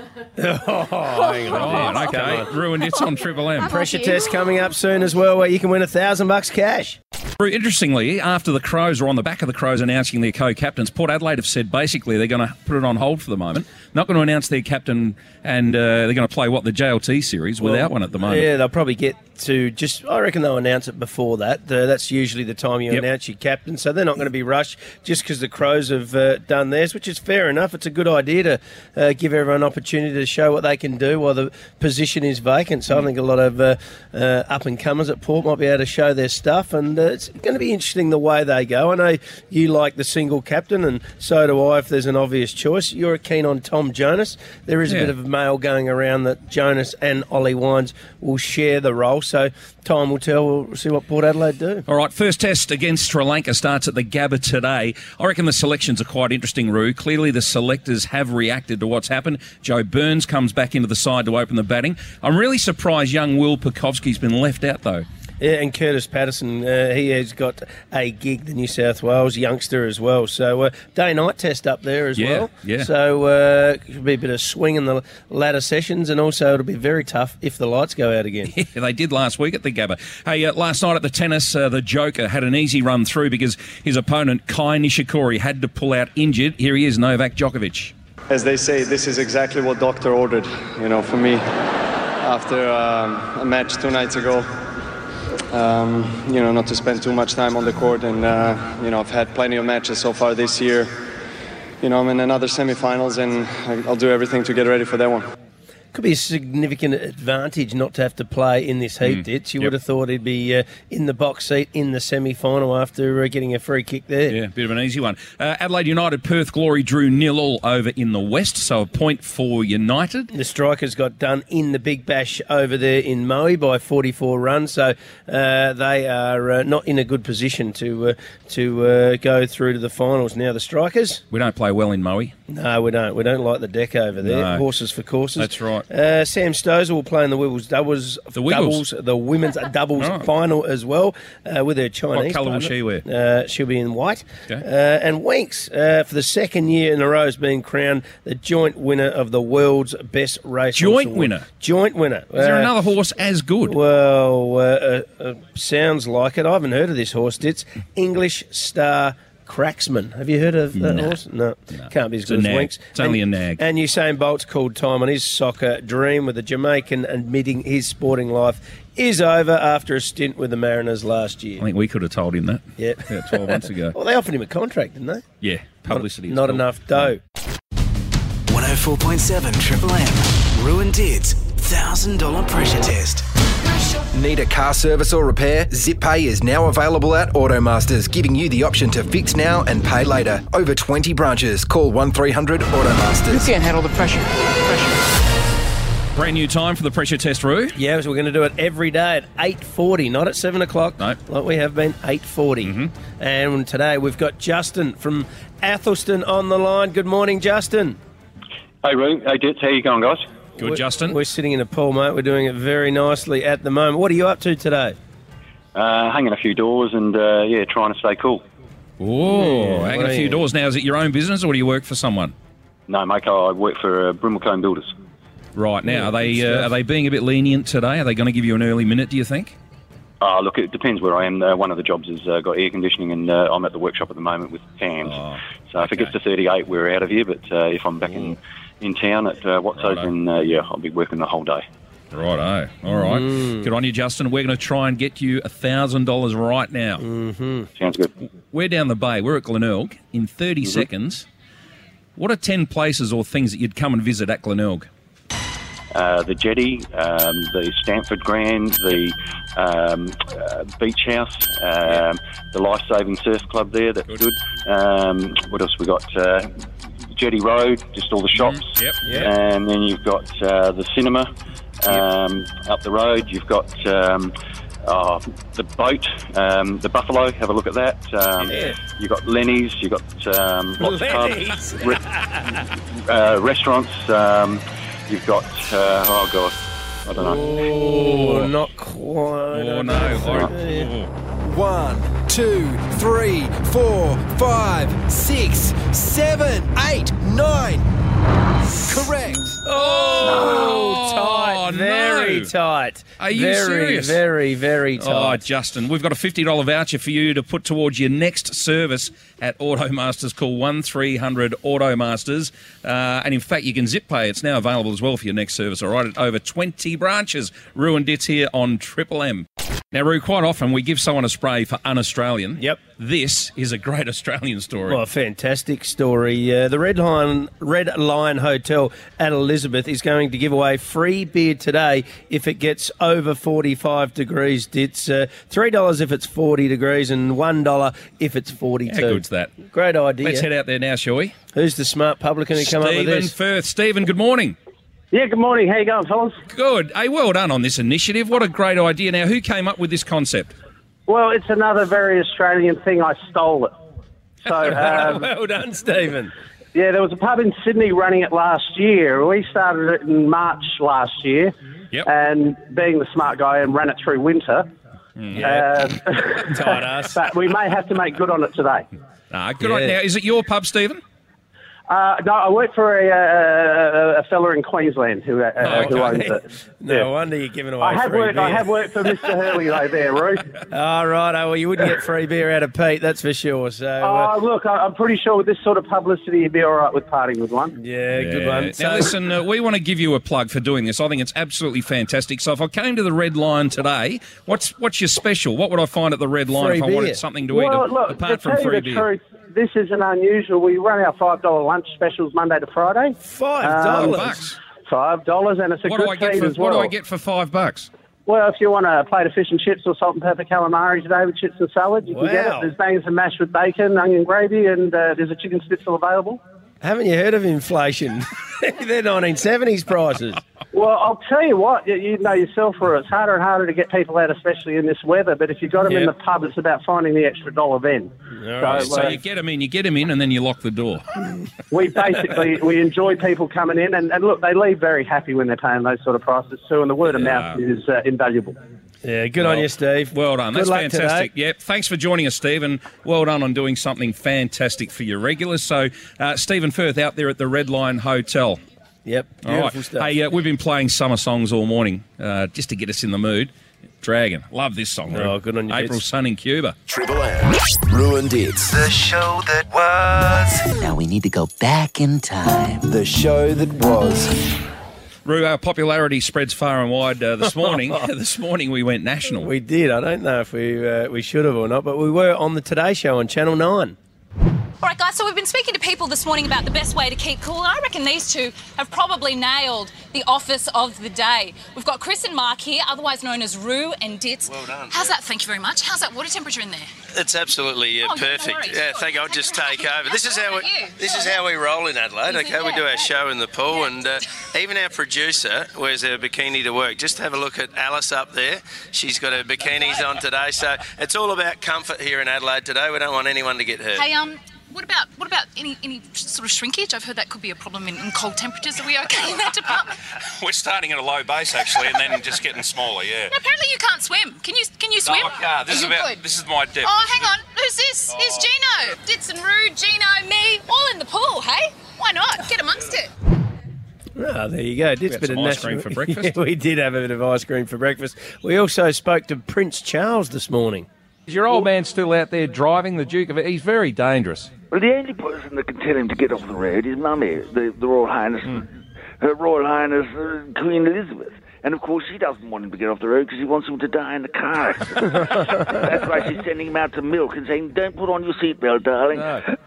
Oh, hang on. Right, Come okay. on. Ruined it on Triple M. Pressure test coming up soon as well, where you can win a thousand bucks cash. Interestingly, after the Crows, or on the back of the Crows announcing their co-captains, Port Adelaide have said basically they're going to put it on hold for the moment. Not going to announce their captain, and uh, they're going to play, what, the J L T series without Well, one at the moment. Yeah, they'll probably get to just, I reckon they'll announce it before that. Uh, that's usually the time you Yep. announce your captain, so they're not going to be rushed just because the Crows have uh, done theirs, which is fair enough. It's a good idea to uh, give everyone an opportunity to show what they can do while the position is vacant. So I think a lot of uh, uh, up-and-comers at Port might be able to show their stuff, and uh, it's going to be interesting the way they go. I know you like the single captain, and so do I if there's an obvious choice. You're keen on Tom Jonas. There is a Yeah. bit of mail going around that Jonas and Ollie Wines will share the role, so time will tell. We'll see what Port Adelaide do. All right, first test against Sri Lanka starts at the Gabba today. I reckon the selections are quite interesting, Roo. Clearly the selectors have reacted to what's happened. Joe Burns comes back into the side to open the batting. I'm really surprised young Will Pukovski's been left out, though. Yeah, and Curtis Patterson, uh, he has got a gig, the New South Wales youngster as well. So uh, day-night test up there as Yeah, well. yeah. So uh, should be a bit of swing in the latter sessions, and also it'll be very tough if the lights go out again. Yeah, they did last week at the Gabba. Hey, uh, last night at the tennis, uh, the Joker had an easy run through because his opponent, Kai Nishikori, had to pull out injured. Here he is, Novak Djokovic. As they say, this is exactly what doctor ordered, you know, for me. After um, a match two nights ago, um, you know, not to spend too much time on the court, and, uh, you know, I've had plenty of matches so far this year. You know, I'm in another semifinals, and I'll do everything to get ready for that one. could be a significant advantage not to have to play in this heat, Mm. Ditch. You Yep. would have thought he'd be uh, in the box seat in the semi-final after uh, getting a free kick there. Yeah, bit of an easy one. Uh, Adelaide United, Perth Glory drew nil all over in the West, so a point for United. The Strikers got done in the Big Bash over there in Maui by forty-four runs, so uh, they are uh, not in a good position to uh, to uh, go through to the finals. Now the Strikers, We don't play well in Maui. no, we don't. We don't like the deck over there. No. Horses for courses. That's right. Uh, Sam Stozer will play in the Wiggles doubles, The Wiggles? doubles, the women's doubles Right. final as well uh, with her Chinese. colour will partner. she wear? Uh, she'll be in white. Okay. Uh, and Winks, uh, for the second year in a row, has been crowned the joint winner of the world's best race. Joint winner? Joint winner. Is there Uh, another horse as good? Well, uh, uh, uh, sounds like it. I haven't heard of this horse. It's English Star Cracksman. Have you heard of that No. horse? No. Can't be as It's a good as nag. Winks. It's only and, a nag. And Usain Bolt's called time on his soccer dream, with the Jamaican admitting his sporting life is over after a stint with the Mariners last year. I think we could have told him that Yep. about twelve months ago. Well, they offered him a contract, didn't they? Yeah, publicity. Not, not enough dough. one oh four point seven Triple M. Ruin Dids one thousand dollars pressure test. Need a car service or repair? ZipPay is now available at Automasters, giving you the option to fix now and pay later. Over twenty branches. Call one three hundred Automasters. You can't handle the pressure. Brand new time for the pressure test, Roo. Yeah, so we're going to do it every day at eight forty, not at seven o'clock, No. like we have been, eight forty. Mm-hmm. And today we've got Justin from Athelston on the line. Good morning, Justin. Hey, Roo. Hey, Ditz. How you going, guys? Good, we're, Justin. We're sitting in a pool, mate. We're doing it very nicely at the moment. What are you up to today? Uh, hanging a few doors and, uh, yeah, trying to stay cool. Oh, Yeah, hanging what a are few you- doors now. Is it your own business or do you work for someone? No, mate, I work for uh, Brimacombe Builders. Right, now, Yeah, are they good uh, stuff. are they being a bit lenient today? Are they going to give you an early minute, do you think? Uh, look, it depends where I am. Uh, one of the jobs has uh, got air conditioning and uh, I'm at the workshop at the moment with fans. Oh, so if it okay. gets to thirty-eight, we're out of here. But uh, if I'm back in, in town at uh, Watso's, Righto. then, uh, yeah, I'll be working the whole day. Righto. All right. Mm. Good on you, Justin. We're going to try and get you one thousand dollars right now. Mm-hmm. Sounds good. We're down the bay. We're at Glenelg. In thirty Mm-hmm. seconds, what are ten places or things that you'd come and visit at Glenelg? Uh, the jetty, um, the Stamford Grand, the um, uh, beach house, um, the life-saving surf club there. That's good. Um, what else we got? Uh, jetty Road, just all the shops. Mm, yep, yep. And then you've got uh, the cinema um, up the road. You've got um, uh, the boat, um, the Buffalo. Have a look at that. Um, Yeah. You've got Lenny's. You've got um, lots Lenny's. of pubs, re- uh, restaurants. Um, You've got, uh, oh God, I don't know. Oh, not quite. Oh, no. Yeah. One, two, three, four, five, six, seven, eight, nine. Correct. Oh, tight. no. Very tight. Are you very, serious? Very, very Oh, tight. Justin, we've got a fifty dollars voucher for you to put towards your next service at Automasters. Call one three hundred Automasters. Uh, and in fact, you can zip pay. It's now available as well for your next service, all right, at over twenty branches. Roo and Ditz here on Triple M. Now, Roo, quite often we give someone a spray for un-Australian. Yep. This is a great Australian story. Well, a fantastic story. Uh, the Red Lion, Red Lion Hotel at Elizabeth is going to give away free beer today if it gets over forty-five degrees. It's uh, three dollars if it's forty degrees and one dollar if it's forty-two. How good's that? Great idea. Let's head out there now, shall we? Who's the smart publican who come up with Stephen this? Firth. Stephen, good morning. Yeah, good morning. How you going, fellas? Good. Hey, well done on this initiative. What a great idea. Now, who came up with this concept? Well, it's another very Australian thing. I stole it. So, um, well done, Stephen. yeah, there was a pub in Sydney running it last year. We started it in March last year. Yep. And being the smart guy, and ran it through winter. Yeah. Uh, Tight ass. but we may have to make good on it today. Ah, good Yeah. on. Now, is it your pub, Stephen? Uh, no, I work for a, a, a fella in Queensland who, uh, Oh, who owns okay. it. No Yeah. wonder you're giving away I have free worked. beer. I have worked for Mister Hurley though. There, Ruth. All right. Oh, well, you wouldn't get free beer out of Pete, that's for sure. So, uh, Oh, look, I- I'm pretty sure with this sort of publicity, you'd be all right with parting with one. yeah, good Yeah. one. Now, So, listen, uh, we want to give you a plug for doing this. I think it's absolutely fantastic. So if I came to the Red Lion today, what's what's your special? What would I find at the Red Lion Free if I beer. wanted something to eat Well, a- look, apart to from tell you free the beer? truth, this isn't unusual. We run our five dollar lunch specials Monday to Friday. Five Um, dollars. bucks. Five dollars, and it's a What good do I get feed for as well. What do I get for five bucks? Well, if you want a plate of fish and chips or salt and pepper calamari today with chips and salad, you can get it. Wow. There's bangers and mash with bacon, onion gravy, and uh, there's a chicken schnitzel available. Haven't you heard of inflation? They're nineteen seventies prices. Well, I'll tell you what, you, you know yourself, for it's harder and harder to get people out, especially in this weather. But if you've got them in the Yep. pub, it's about finding the extra dollar then. All right. So, uh, you get them in, you get them in, and then you lock the door. we basically we enjoy people coming in, and, and look, they leave very happy when they're paying those sort of prices too, and the word of mouth is uh, invaluable. Yeah, good on you, Steve. Well done. Good That's luck fantastic. today. Yep. Thanks for joining us, Steve, and well done on doing something fantastic for your regulars. So, uh, Stephen Firth out there at the Red Line Hotel. Yep. All right. Beautiful stuff. Hey, uh, we've been playing summer songs all morning uh, just to get us in the mood. Dragon. Love this song. Oh, Roo. good on you, April Bits. Sun in Cuba. Triple M. Ruined Hits. The show that was. Now we need to go back in time. The show that was. Roo, our popularity spreads far and wide uh, this morning. this morning we went national. We did. I don't know if we uh, we should have or not, but we were on the Today Show on Channel nine. All right, guys, so we've been speaking to people this morning about the best way to keep cool, and I reckon these two have probably nailed the office of the day. We've got Chris and Mark here, otherwise known as Roo and Dits. Well done. How's that? Thank you very much. How's that water temperature in there? It's absolutely uh, Oh, no perfect. worries. yeah, Sure. thank. I'll just take over. This is How how we. about you? This Sure. is how we roll in Adelaide. Is it? Okay, we do Yeah. our show in the pool, and uh, even our producer wears her bikini to work. Just have a look at Alice up there. She's got her bikinis on today, so it's all about comfort here in Adelaide today. We don't want anyone to get hurt. Hey, um, what about what about any any sort of shrinkage? I've heard that could be a problem in, in cold temperatures. Are we okay in that department? We're starting at a low base, actually, and then just getting smaller, yeah. No, apparently you can't swim. Can you can you swim? No, I can't. This Are is you about. good? This is my depth. Oh, hang on. Who's this? Here's Gino. Dits and Roo, Gino, me, all in the pool, hey? Why not? Get amongst it. Ah, there you go. Did We had some ice cream for breakfast. Yeah, we did have a bit of ice cream for breakfast. We also spoke to Prince Charles this morning. Is your old man still out there driving the Duke of... He's very dangerous. Well, the only person that can tell him to get off the road is Mummy, the, the Royal Highness, Her Royal Highness uh, Queen Elizabeth. And of course, she doesn't want him to get off the road because she wants him to die in the car. That's why she's sending him out to milk and saying, "Don't put on your seatbelt, darling." No.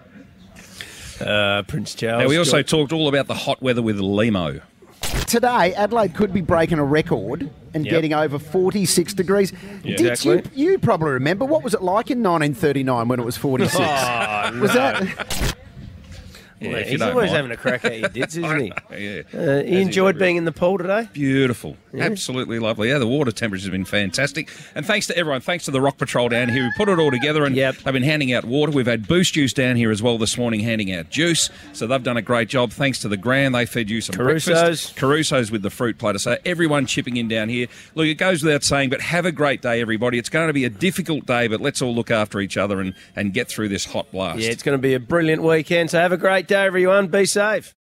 Uh, Prince Charles. Now, we also got- talked all about the hot weather with Limo. Today, Adelaide could be breaking a record and Yep. getting over forty-six degrees. Yeah. Did Exactly. you, you probably remember, what was it like in nineteen thirty-nine when it was forty-six? Oh, was no. that... Yeah, Well, if you he's don't always mind. having a crack at you, Dits, isn't he? Yeah. Uh, he enjoyed being in the pool today? Beautiful. Absolutely lovely. Yeah, the water temperatures have been fantastic. And thanks to everyone. Thanks to the Rock Patrol down here who put it all together. And they've been handing out water. We've had Boost Juice down here as well this morning handing out juice. So they've done a great job. Thanks to the Grand. They fed you some Caruso's. breakfast. Caruso's with the fruit platter. So everyone chipping in down here. Look, it goes without saying, but have a great day, everybody. It's going to be a difficult day, but let's all look after each other and, and get through this hot blast. Yeah, it's going to be a brilliant weekend. So have a great day, everyone. Be safe.